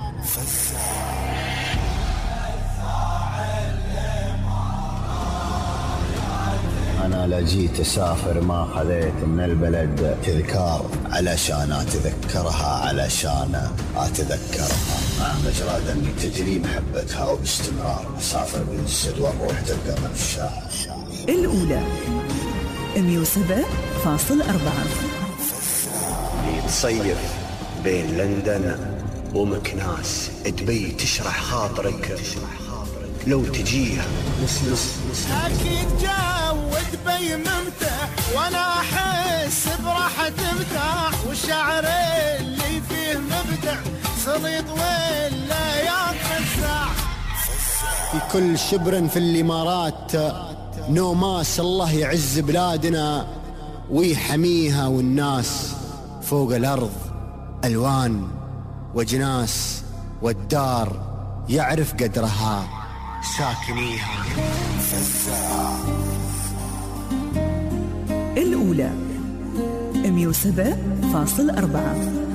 [SPEAKER 25] أنا لا جيت أسافر ما خذيت من البلد تذكار علشان أتذكرها علشان أتذكرها مع مجرى دمي تجري محبتها وباستمرار أسافر بالجسد والروح تلقى من الشاعر.
[SPEAKER 4] الأولى مية وسبعة فاصل أربعة.
[SPEAKER 25] تصيف بين لندن ومكناس دبي تشرح خاطرك لو تجيها.
[SPEAKER 7] أكيد جو دبي ممتع وأنا أحس براحة تمتع والشعر اللي فيه مبدع صليط ولا يتفزع. في كل شبر في الإمارات نوماس الله يعز بلادنا ويحميها والناس فوق الأرض ألوان وجناس والدار يعرف قدرها ساكنيها.
[SPEAKER 4] الأولى مية وسبعة فاصل أربعة.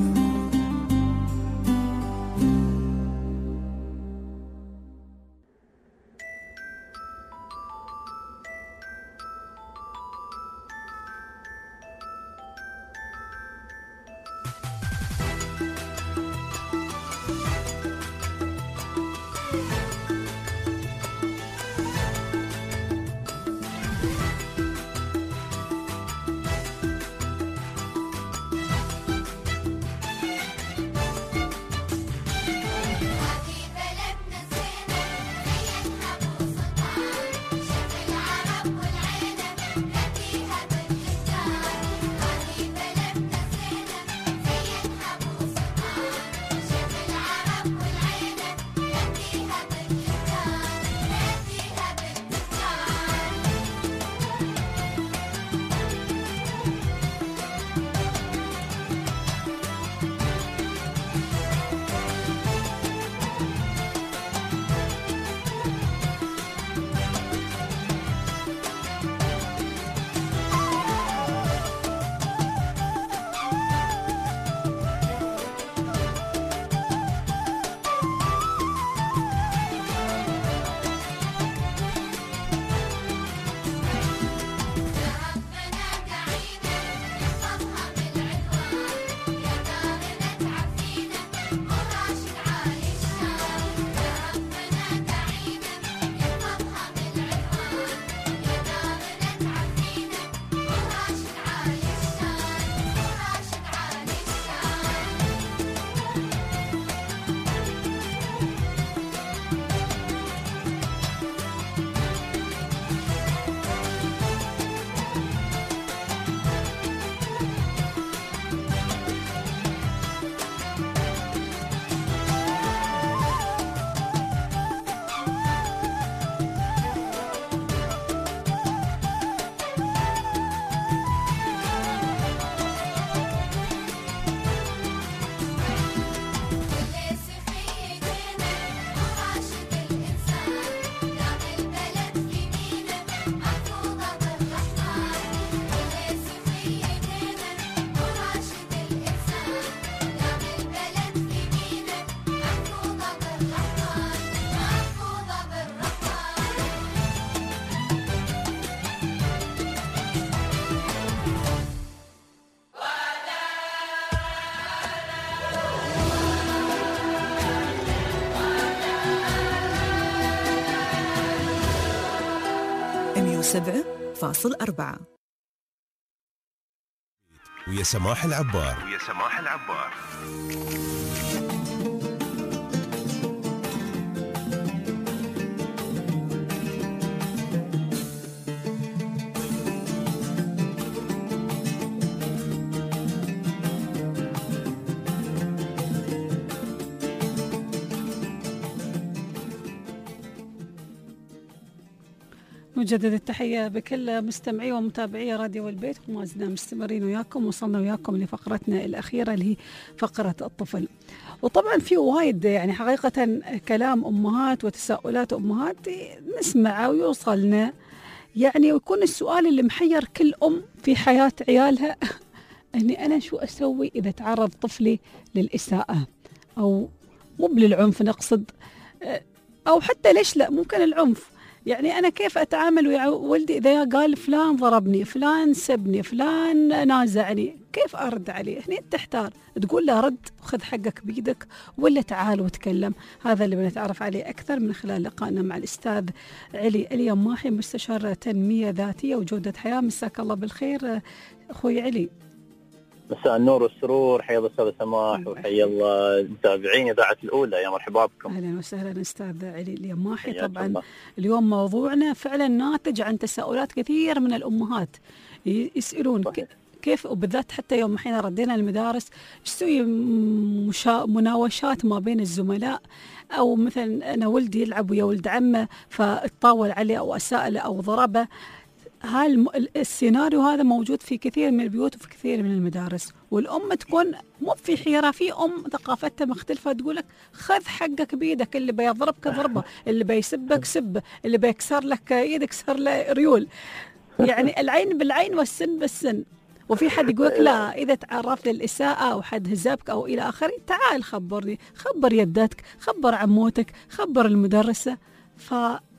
[SPEAKER 4] سبعة فاصل أربعة.
[SPEAKER 1] ويا سماح العبار
[SPEAKER 2] ويا سماح العبار
[SPEAKER 3] مجدد التحية بكل مستمعي ومتابعي راديو البيت، وما زلنا مستمرين وياكم، وصلنا وياكم لفقرتنا الأخيرة اللي هي فقرة الطفل. وطبعا في وايد يعني حقيقة كلام أمهات وتساؤلات أمهات نسمعه ويوصلنا، يعني ويكون السؤال اللي محير كل أم في حياة عيالها أني أنا شو أسوي إذا تعرض طفلي للإساءة، أو مو بالعنف نقصد، أو حتى ليش لا ممكن العنف. يعني أنا كيف أتعامل ويا ولدي إذا قال فلان ضربني، فلان سبني، فلان نازعني، كيف أرد عليه؟ هني تحتار، تقول له رد وخذ حقك بيدك، ولا تعال وتكلم. هذا اللي بنتعرف عليه أكثر من خلال لقائنا مع الأستاذ علي اليماحي، مستشار تنمية ذاتية وجودة حياة. مساك الله بالخير أخوي علي.
[SPEAKER 10] مساء النور والسرور، حيا الله أستاذ سماح وحيا الله المتابعين إذاعة الأولى، يا مرحبا بكم.
[SPEAKER 3] أهلا وسهلا أستاذ علي اليماحي. طبعا الله. اليوم موضوعنا فعلا ناتج عن تساؤلات كثير من الأمهات يسألون صحيح. كيف، وبالذات حتى يوم حين ردينا المدارس تسوي مناوشات ما بين الزملاء، أو مثلا أنا ولدي يلعب ويا ولد عمه فاتطاول عليه أو أساءله أو ضربه. هالسيناريو هذا موجود في كثير من البيوت وفي كثير من المدارس، والأم تكون مو في حيرة. في أم ثقافتها مختلفة تقولك خذ حقك بيدك، اللي بيضربك ضربه، اللي بيسبك سبه، اللي بيكسر لك يدك كسر له ريول. يعني العين بالعين والسن بالسن. وفي حد يقولك لا، إذا تعرفت للإساءة أو حد هزابك أو إلى آخره تعال خبرني، خبر يدتك، خبر عموتك، خبر المدرسة. ف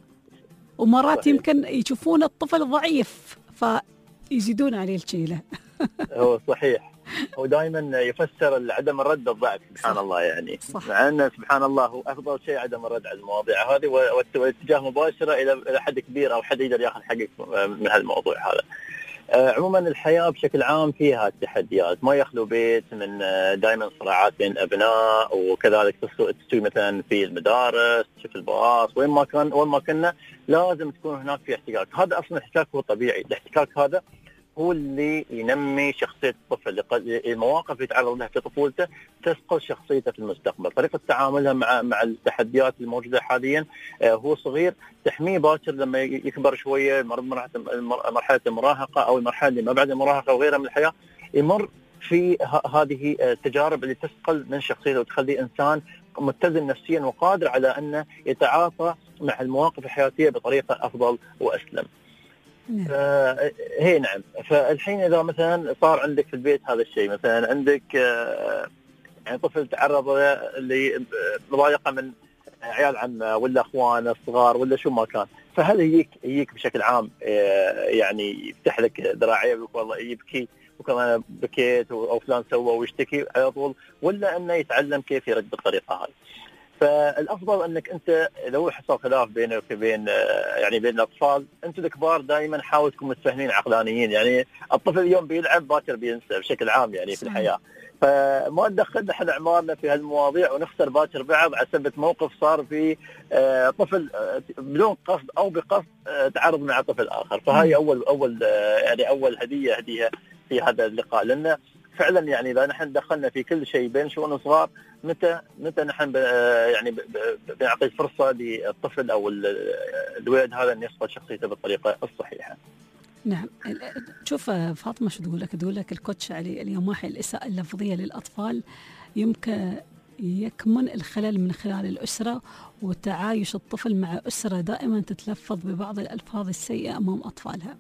[SPEAKER 3] ومرات صحيح. يمكن يشوفون الطفل ضعيف فيزيدون عليه الشيلة.
[SPEAKER 10] هو صحيح، هو دائما يفسر عدم الرد بالضعف سبحان صح. الله يعني صح. مع أن سبحان الله هو أفضل شيء عدم الرد على المواضيع هذه، والاتجاه مباشرة إلى حد كبير أو حد يقدر يأخذ حقك من هالموضوع هذا. عموما الحياة بشكل عام فيها التحديات، ما يخلو بيت من دائما صراعات بين الأبناء، وكذلك تسوي مثلا في المدارس، في الباص، وين ما كان وين ما كنا لازم تكون هناك في احتكاك. هذا أصلا الاحتكاك هو طبيعي، الاحتكاك هذا هو اللي ينمي شخصية الطفل. المواقف اللي يتعرض لها في طفولته تسقل شخصيته في المستقبل. طريقة تعاملها مع مع التحديات الموجودة حاليا هو صغير تحميه باكر لما يكبر شوية، يمر مرحلة المراهقة أو المرحلة اللي ما بعد المراهقة وغيرها من الحياة، يمر في هذه التجارب اللي تسقل من شخصيته وتخليه إنسان متزن نفسيا وقادر على أنه يتعاطى مع المواقف الحياتية بطريقة أفضل وأسلم. نعم. هي نعم. فالحين إذا مثلا صار عندك في البيت هذا الشيء، مثلا عندك يعني طفل تعرض لمضايقة من عيال عمه ولا أخوانه الصغار ولا شو ما كان، فهل يجيك يجيك بشكل عام يعني يفتح لك ذراعيه ويقول والله يبكي وكمان بكيت أو فلان سوى ويشتكي على طول، ولا أنه يتعلم كيف يرد بالطريقة هذه؟ فالافضل انك انت لو حصل خلاف بينك وبين يعني بين الاطفال، انتم الكبار دائما حاولوا تكونوا متفاهمين عقلانيين. يعني الطفل اليوم بيلعب باكر بينسى بشكل عام يعني في الحياه، فما ندخل نحن اعمارنا في هالمواضيع ونخسر باكر بعض على سبب موقف صار في طفل بدون قصد او بقصد تعارض مع طفل اخر. فهاي اول اول يعني اول هديه هديه في هذا اللقاء، لان فعلا يعني اذا نحن دخلنا في كل شيء بين شؤون صغار، متى متى نحن يعني بنعطي فرصه للطفل او الولد هذا ان يصقل شخصيته بالطريقه الصحيحه.
[SPEAKER 3] نعم. شوف فاطمه شو تقول لك؟ تقول لك الكوتش علي اليماحي الاساءه اللفظيه للاطفال يمكن يكمن الخلل من خلال الاسره وتعايش الطفل مع اسره دائما تتلفظ ببعض الالفاظ السيئه امام اطفالها.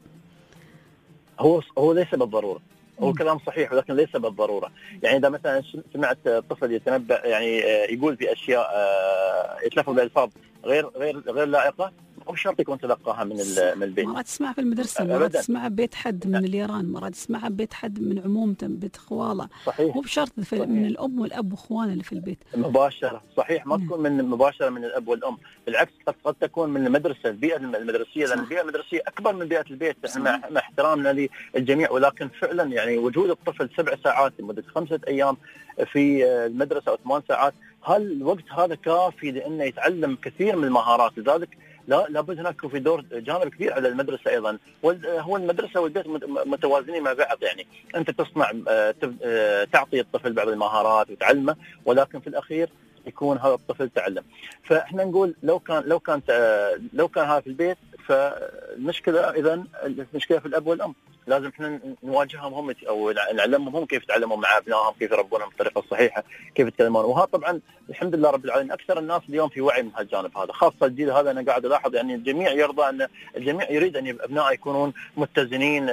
[SPEAKER 10] هو هو ليس بالضروره، هو كلام صحيح ولكن ليس بالضرورة. يعني إذا مثلا سمعت طفل يتنبأ يعني يقول في أشياء يتلفظ بألفاظ غير غير غير لائقة، مو شرط يكون تلقاها من من البيت.
[SPEAKER 3] مرات تسمعها في المدرسة، مرات تسمعها ببيت حد من اليران، مرات تسمعها ببيت حد من عمومته، بيت خواله. صحيح. مو بشرط من الأم والأب وأخوانه اللي في البيت.
[SPEAKER 10] مباشرة صحيح، ما تكون من مباشرة من الأب والأم، بالعكس قد قد تكون من المدرسة، البيئة المدرسية، لأن البيئة المدرسية أكبر من بيئة البيت مع احترامنا للجميع. ولكن فعلا يعني وجود الطفل سبع ساعات لمدة خمسة أيام في المدرسة أو ثمان ساعات، هل الوقت هذا كافي لأنه يتعلم كثير من المهارات؟ لذلك لا لابد هناك في دور جانب كبير على المدرسة أيضا. هو المدرسة والبيت متوازنين مع بعض، يعني أنت تصنع تعطي الطفل بعض المهارات وتعلمه، ولكن في الأخير يكون هذا الطفل تعلم. فإحنا نقول لو كان لو كان لو كان هذا في البيت فالمشكله اذا المشكله في الاب والام، لازم احنا نواجههم هم او نعلمهم هم كيف يتعلمون مع ابنائهم، كيف يربونهم بالطريقه الصحيحه، كيف يتكلمون. وهذا طبعا الحمد لله رب العالمين اكثر الناس اليوم في وعي من هالجانب هذا، خاصه الجيل هذا. انا قاعد الاحظ يعني الجميع يرضى ان الجميع يريد ان ابنائه يكونون متزنين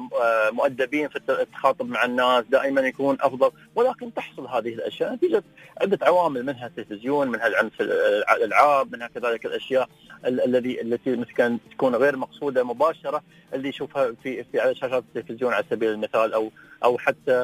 [SPEAKER 10] مؤدبين في التخاطب مع الناس، دائما يكون افضل. ولكن تحصل هذه الاشياء نتيجه عده عوامل، منها التلفزيون، منها العنف الالعاب، منها كذلك الاشياء الذي التي مثل تكون غير مقصوده مباشره اللي يشوفها في في على شاشات التلفزيون على سبيل المثال، او او حتى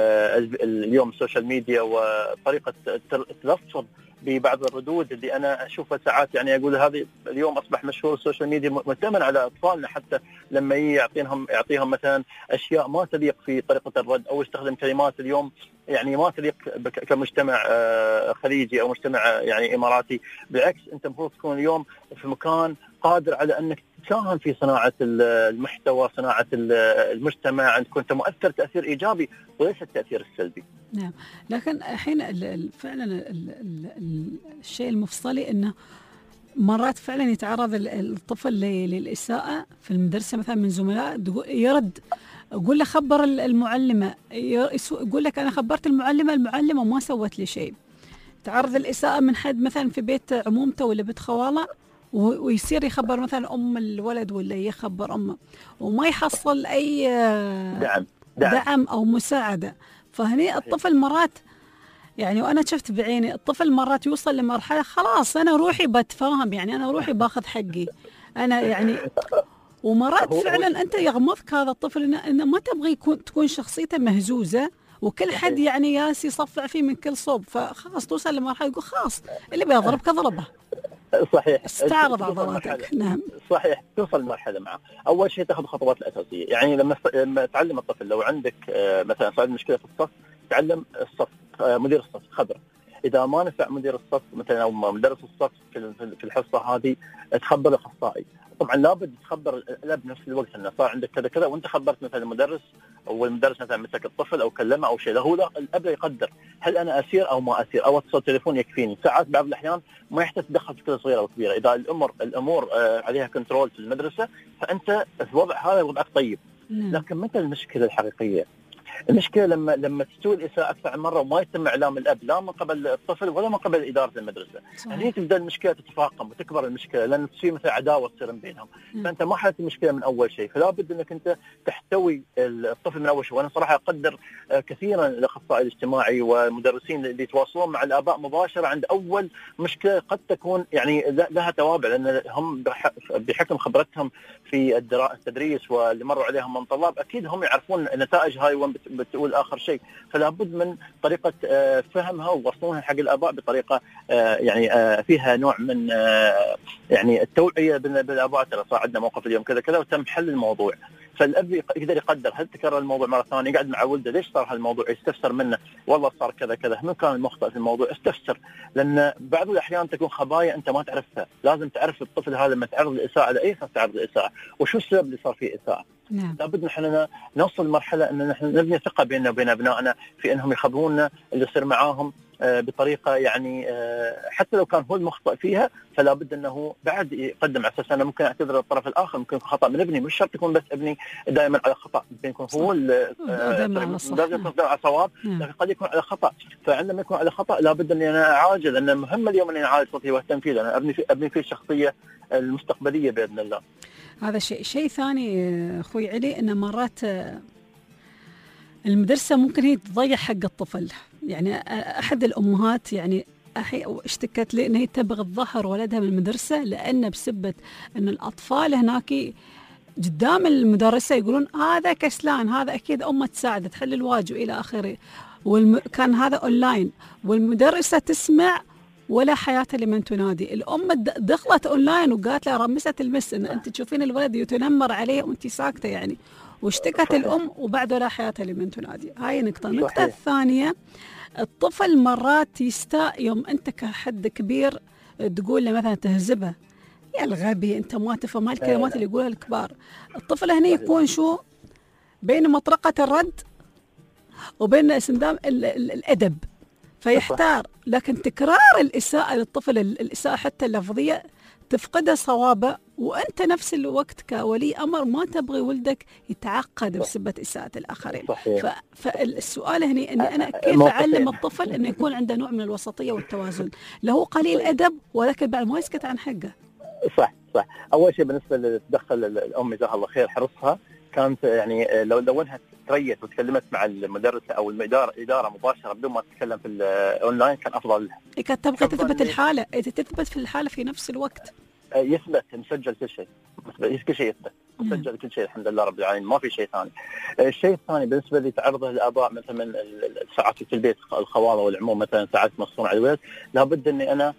[SPEAKER 10] اليوم السوشيال ميديا وطريقه التلفظ ببعض الردود اللي انا اشوفها ساعات. يعني اقول هذه اليوم اصبح مشهور السوشيال ميديا مؤتمن على اطفالنا، حتى لما يعطيهم يعطيهم مثلا اشياء ما تليق في طريقه الرد، او يستخدم كلمات اليوم يعني ما تليق كمجتمع خليجي او مجتمع يعني اماراتي. بالعكس انت المفروض تكون اليوم في مكان قادر على انك تساهم في صناعه المحتوى، صناعه المجتمع، ان كنت مؤثر تاثير ايجابي وليس التاثير السلبي.
[SPEAKER 3] نعم، لكن الحين فعلا الشيء المفصلي انه مرات فعلا يتعرض الطفل للاساءه في المدرسه مثلا من زملاء، يرد يقول له خبر المعلمه، يقول لك انا خبرت المعلمه، المعلمه ما سوت لي شيء. تعرض الاساءه من حد مثلا في بيت عمومته ولا بيت خواله، ويصير يخبر مثلا ام الولد ولا يخبر امه، وما يحصل اي
[SPEAKER 10] دعم دعم,
[SPEAKER 3] دعم او مساعده. فهني الطفل مرات يعني، وانا شفت بعيني الطفل مرات يوصل لمرحله خلاص انا روحي بتفاهم، يعني انا روحي باخذ حقي انا يعني. ومرات فعلا انت يغمضك هذا الطفل انه إن ما تبغي يكون تكون شخصيته مهزوزه، وكل حد يعني ياس يصفع فيه من كل صوب، فخلاص توصل لمرحله يقول خلاص اللي بيضربك اضربه.
[SPEAKER 10] صحيح،
[SPEAKER 3] استعرض عضلاتك. نعم
[SPEAKER 10] صحيح، توصل لمرحله معه. اول شيء تاخذ الخطوات الاساسيه، يعني لما لما تعلم الطفل، لو عندك مثلا صار مشكله في الصف، تعلم الصف مدير الصف خبره. اذا ما نفع مدير الصف مثلا او مدرس الصف في الحصه هذه، تخبر الاخصائي. طبعا لابد تخبر الاب بنفس الوقت انه صار عندك كذا كذا، وانت خبرت مثلا المدرس، او المدرس مثلا مسك الطفل او كلمه او شيء، هو الاب يقدر هل انا اسير او ما اسير، او اتصل تليفون يكفيني. ساعات بعض الاحيان ما يحتاج تدخل في كل صغيره او كبيره، اذا الامور الامور عليها كنترول في المدرسه، فانت في وضع هذا وضعك طيب. لكن متى المشكله الحقيقيه؟ المشكله لما لما تستوي الاساءه اكثر من مره وما يتم اعلام الاب، لا من قبل الطفل ولا من قبل اداره المدرسه. هني تبدا المشكله تتفاقم وتكبر المشكله، لان تصير مثل عداوه تصير بينهم. مم. فانت ما حلت المشكله من اول شيء، فلا بد انك انت تحتوي الطفل من اول شيء. وانا صراحه اقدر كثيرا الاخصائي الاجتماعي والمدرسين اللي يتواصلون مع الاباء مباشره عند اول مشكله قد تكون يعني لها توابع، لان هم بحكم خبرتهم في التدريس واللي مروا عليهم من طلاب، اكيد هم يعرفون النتائج هاي وين بتقول اخر شيء. فلا بد من طريقه فهمها ووصلونها حق الاباء بطريقه يعني فيها نوع من يعني التوعيه بالاباء، ترى صار عندنا موقف اليوم كذا كذا وتم حل الموضوع. فالاب يقدر يقدر هل تكرر الموضوع مره ثانيه، يقعد مع ولده ليش صار هالموضوع، يستفسر منه، والله صار كذا كذا، من كان المخطئ في الموضوع، استفسر. لان بعض الاحيان تكون خبايا انت ما تعرفها، لازم تعرف الطفل هذا لما تعرض الاساءه لاي اساس تعرض الاساءه، وشو السبب اللي صار فيه اساءه.
[SPEAKER 3] نعم.
[SPEAKER 10] لابد نحن نوصل لمرحله ان نحن نبني ثقه بيننا وبين ابنائنا في انهم يخبرونا اللي يصير معاهم بطريقه يعني حتى لو كان هو المخطئ فيها، فلا بد انه بعد يقدم على اساس انه ممكن اعتذر الطرف الاخر، ممكن يكون خطا من ابني، مش شرط يكون بس ابني دائما على خطا، ممكن يكون هو دائما على صواب، لكن قد يكون على خطا. فعندما يكون على خطا لا بد اني انا اعالجه، لان مهم اليوم اني اعالج صوتي واهتم فيه، لان ابني في ابني فيه الشخصيه المستقبليه باذن الله.
[SPEAKER 3] هذا شيء شيء ثاني اخوي علي، ان مرات المدرسه ممكن هي تضيع حق الطفل. يعني احد الامهات يعني اشتكت لي ان هي تبغى تظهر ولدها من المدرسه، لان بسبه ان الاطفال هناك قدام المدرسه يقولون هذا كسلان، هذا اكيد امه تساعده تحل الواجب الى اخره، وكان هذا اونلاين، والمدرسه تسمع ولا حياة لمن تنادي. الأم دخلت أونلاين وقالت لها رمست المس إن أنت تشوفين الولد يتنمر عليه وأنت ساكتة يعني، واشتكت الأم وبعد لا حياة لمن تنادي. هاي نقطة. النقطة الثانية، الطفل مرات يستاء يوم أنت كحد كبير تقول له مثلا تهزبه، يا الغبي أنت ما تفهم هالكلمات اللي يقولها الكبار. الطفل هنا يكون شو بين مطرقة الرد وبين استخدام الأدب، فيحتار. لكن تكرار الإساءة للطفل، الإساءة حتى اللفظية، تفقد صوابه وأنت نفس الوقت كولي أمر ما تبغي ولدك يتعقد بسبة إساءة الآخرين. ف... فالسؤال هنا أني أنا كيف أعلم الطفل أنه يكون عنده نوع من الوسطية والتوازن، له قليل أدب ولكن بعد ما يسكت عن حقه.
[SPEAKER 10] صح صح. أول شيء بالنسبة لتدخل الأم جزاها الله خير حرصها، كانت يعني لو لو انها تريت وتكلمت مع المدرسه او الاداره اداره مباشره بدون ما تتكلم في الاونلاين كان افضل لها.
[SPEAKER 3] كانت تبغى تثبت الحاله، اذا تثبت في الحاله في نفس الوقت.
[SPEAKER 10] يثبت مسجل كل شيء، كل شيء يثبت مسجل كل شيء الحمد لله رب العالمين، ما في شيء ثاني. الشيء الثاني بالنسبه لي تعرضه الاباء مثلا من ساعات في البيت الخواله والعموم مثلا ساعات يمصون على الولد، لابد اني انا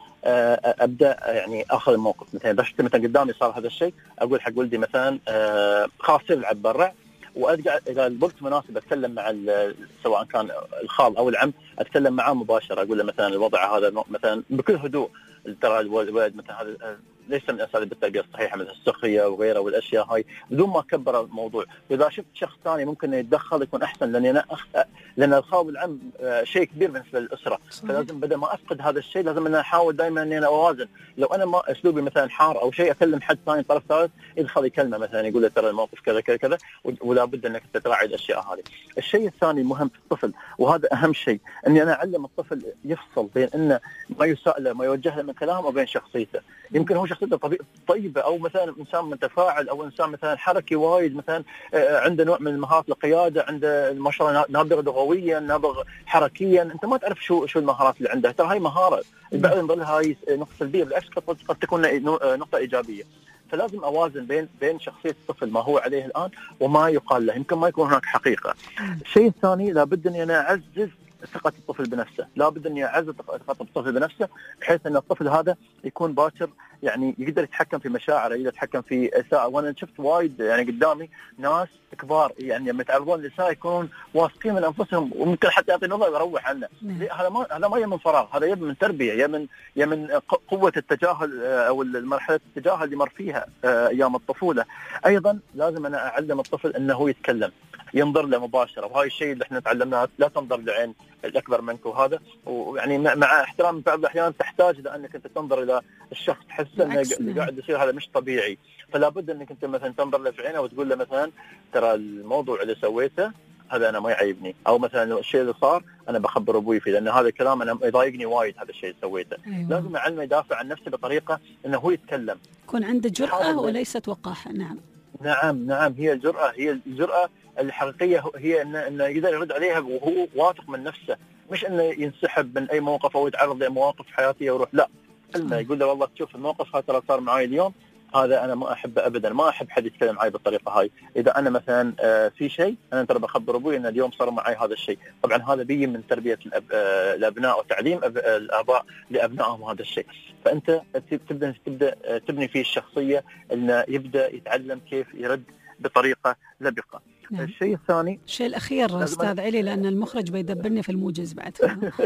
[SPEAKER 10] ابدا يعني اخذ الموقف. مثلا بس مثلا قدامي صار هذا الشيء اقول حق ولدي مثلا خلاص يلعب برا، وارجع اذا الوقت مناسب اتكلم مع سواء كان الخال او العم اتكلم معاه مباشره، اقول له مثلا الوضع هذا مثلا بكل هدوء، ترى الولد مثلا هذا ليس من اساليب التربيه الصحيحه مثل السخريه وغيرها والاشياء هاي، بدون ما اكبر الموضوع. واذا شفت شخص ثاني ممكن يتدخل يكون احسن، لاني انا أخ... لان الخال والعم شيء كبير بالنسبه للاسره، فلازم بدل ما افقد هذا الشيء لازم انا احاول دائما اني انا اوازن. لو انا ما اسلوبي مثلا حار او شيء اكلم حد ثاني طرف ثالث يدخل يكلمه مثلا يقول له ترى الموقف كذا كذا كذا، ولا بد انك تراعي الاشياء هذه. الشيء الثاني المهم في الطفل وهذا اهم شيء، اني انا اعلم الطفل يفصل بين انه ما يساء له ما يوجه له من كلام وبين شخصيته. يمكن هو شخصيته طيبه او مثلا انسان متفاعل او انسان مثلا حركي وايد، مثلا عنده نوع من مهارات القياده، عنده ما شاء الله نابغ لغويا نابغ حركيا، انت ما تعرف شو شو المهارات اللي عنده، ترى هاي مهاره البعض ينظر لها هاي نقطه سلبيه، بالعكس قد تكون نقطه ايجابيه. فلازم اوازن بين بين شخصيه الطفل ما هو عليه الان وما يقال له، يمكن ما يكون هناك حقيقه. الشيء الثاني لابد اني انا اعزز ثقة الطفل بنفسه، لابد اني اعزز ثقة الطفل بنفسه بحيث ان الطفل هذا يكون باكر يعني يقدر يتحكم في مشاعره، يقدر يتحكم في اساءة. وانا شفت وايد يعني قدامي ناس كبار يعني لما يتعرضون للاساءة يكونون واثقين من انفسهم وممكن حتى يعطي نظر ويروح عنه. هذا ما هذا ما من فراغ، هذا يبي من تربية، يا من يا من قوة التجاهل او المرحلة التجاهل اللي مر فيها ايام الطفولة. ايضا لازم انا اعلم الطفل انه هو يتكلم، ينظر له مباشرة، وهاي الشيء اللي احنا تعلمناه، لا تنظر لعين الأكبر منك، وهذا ويعني مع احترام بعض الأحيان تحتاج لأنك أنت تنظر إلى الشخص تحس أن اللي قاعد يصير هذا مش طبيعي، فلا بد أنك أنت مثلا تنظر له في عينه وتقول له مثلا ترى الموضوع اللي سويته هذا أنا ما يعيبني، أو مثلا الشيء اللي صار أنا بخبر أبوي فيه لأن هذا الكلام أنا يضايقني وايد هذا الشيء اللي سويته. أيوة. لازم أعلمه يدافع عن نفسه بطريقة أنه هو يتكلم،
[SPEAKER 3] يكون عنده جرأة وليست وقاحة. نعم
[SPEAKER 10] نعم نعم هي الجرأة، هي الجرأة الحقيقية هي إنه إنه يقدر يرد عليها وهو واثق من نفسه، مش إنه ينسحب من أي موقف أو يتعرض لمواقف حياتية ويروح، لا إنه يقول له والله تشوف الموقف هذا ترى صار معي اليوم، هذا أنا ما أحبه أبدا، ما أحب حد يتكلم معي بالطريقة هاي. إذا أنا مثلا في شيء أنا ترى بخبر أبوي إن اليوم صار معي هذا الشيء. طبعا هذا بيجي من تربية الأبناء وتعليم الآباء لأبنائهم هذا الشيء. فأنت تبدأ تبدأ تبني فيه الشخصية إنه يبدأ يتعلم كيف يرد بطريقة لبقة. نعم. الشيء الثاني
[SPEAKER 3] الشيء الأخير أستاذ علي لأن المخرج بيدبرني في الموجز بعد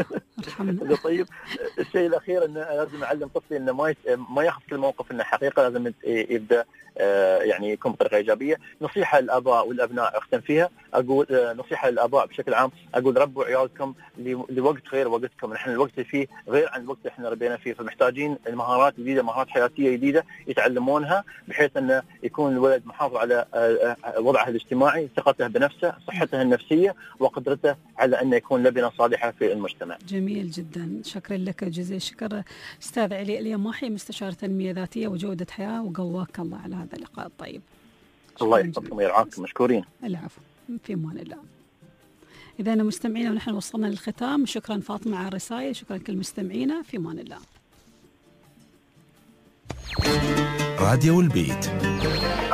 [SPEAKER 10] ارحمنا. طيب الشيء الأخير إنه لازم أعلم طفلي إنه ما ما ياخذ كل موقف إنه حقيقة، لازم يبدأ يعني يكون بطريقة إيجابية. نصيحة للآباء والأبناء أختم فيها، أقول نصيحة للآباء بشكل عام، أقول ربوا عيالكم لوقت غير وقتكم، نحن الوقت اللي فيه غير عن الوقت اللي احنا ربينا فيه، فمحتاجين المهارات جديدة، مهارات حياتية جديدة يتعلمونها بحيث أنه يكون الولد محافظ على وضعه الاجتماعي، ثقته بنفسه، صحته النفسية، وقدرته على أن يكون لبنة صالحة في المجتمع.
[SPEAKER 3] جميل جدا، شكرا لك جزيل الشكر أستاذ علي اليماحي، مستشار تنمية ذاتية وجودة حياة، وقواك الله على هذا اللقاء الطيب.
[SPEAKER 10] الله يحفظكم ويرعاكم، مشكورين.
[SPEAKER 3] العفو، في امان الله. اذا مستمعينا ونحن وصلنا للختام، شكرا فاطمه على الرسائل، شكرا كل مستمعينا، في امان الله.
[SPEAKER 1] راديو البيت.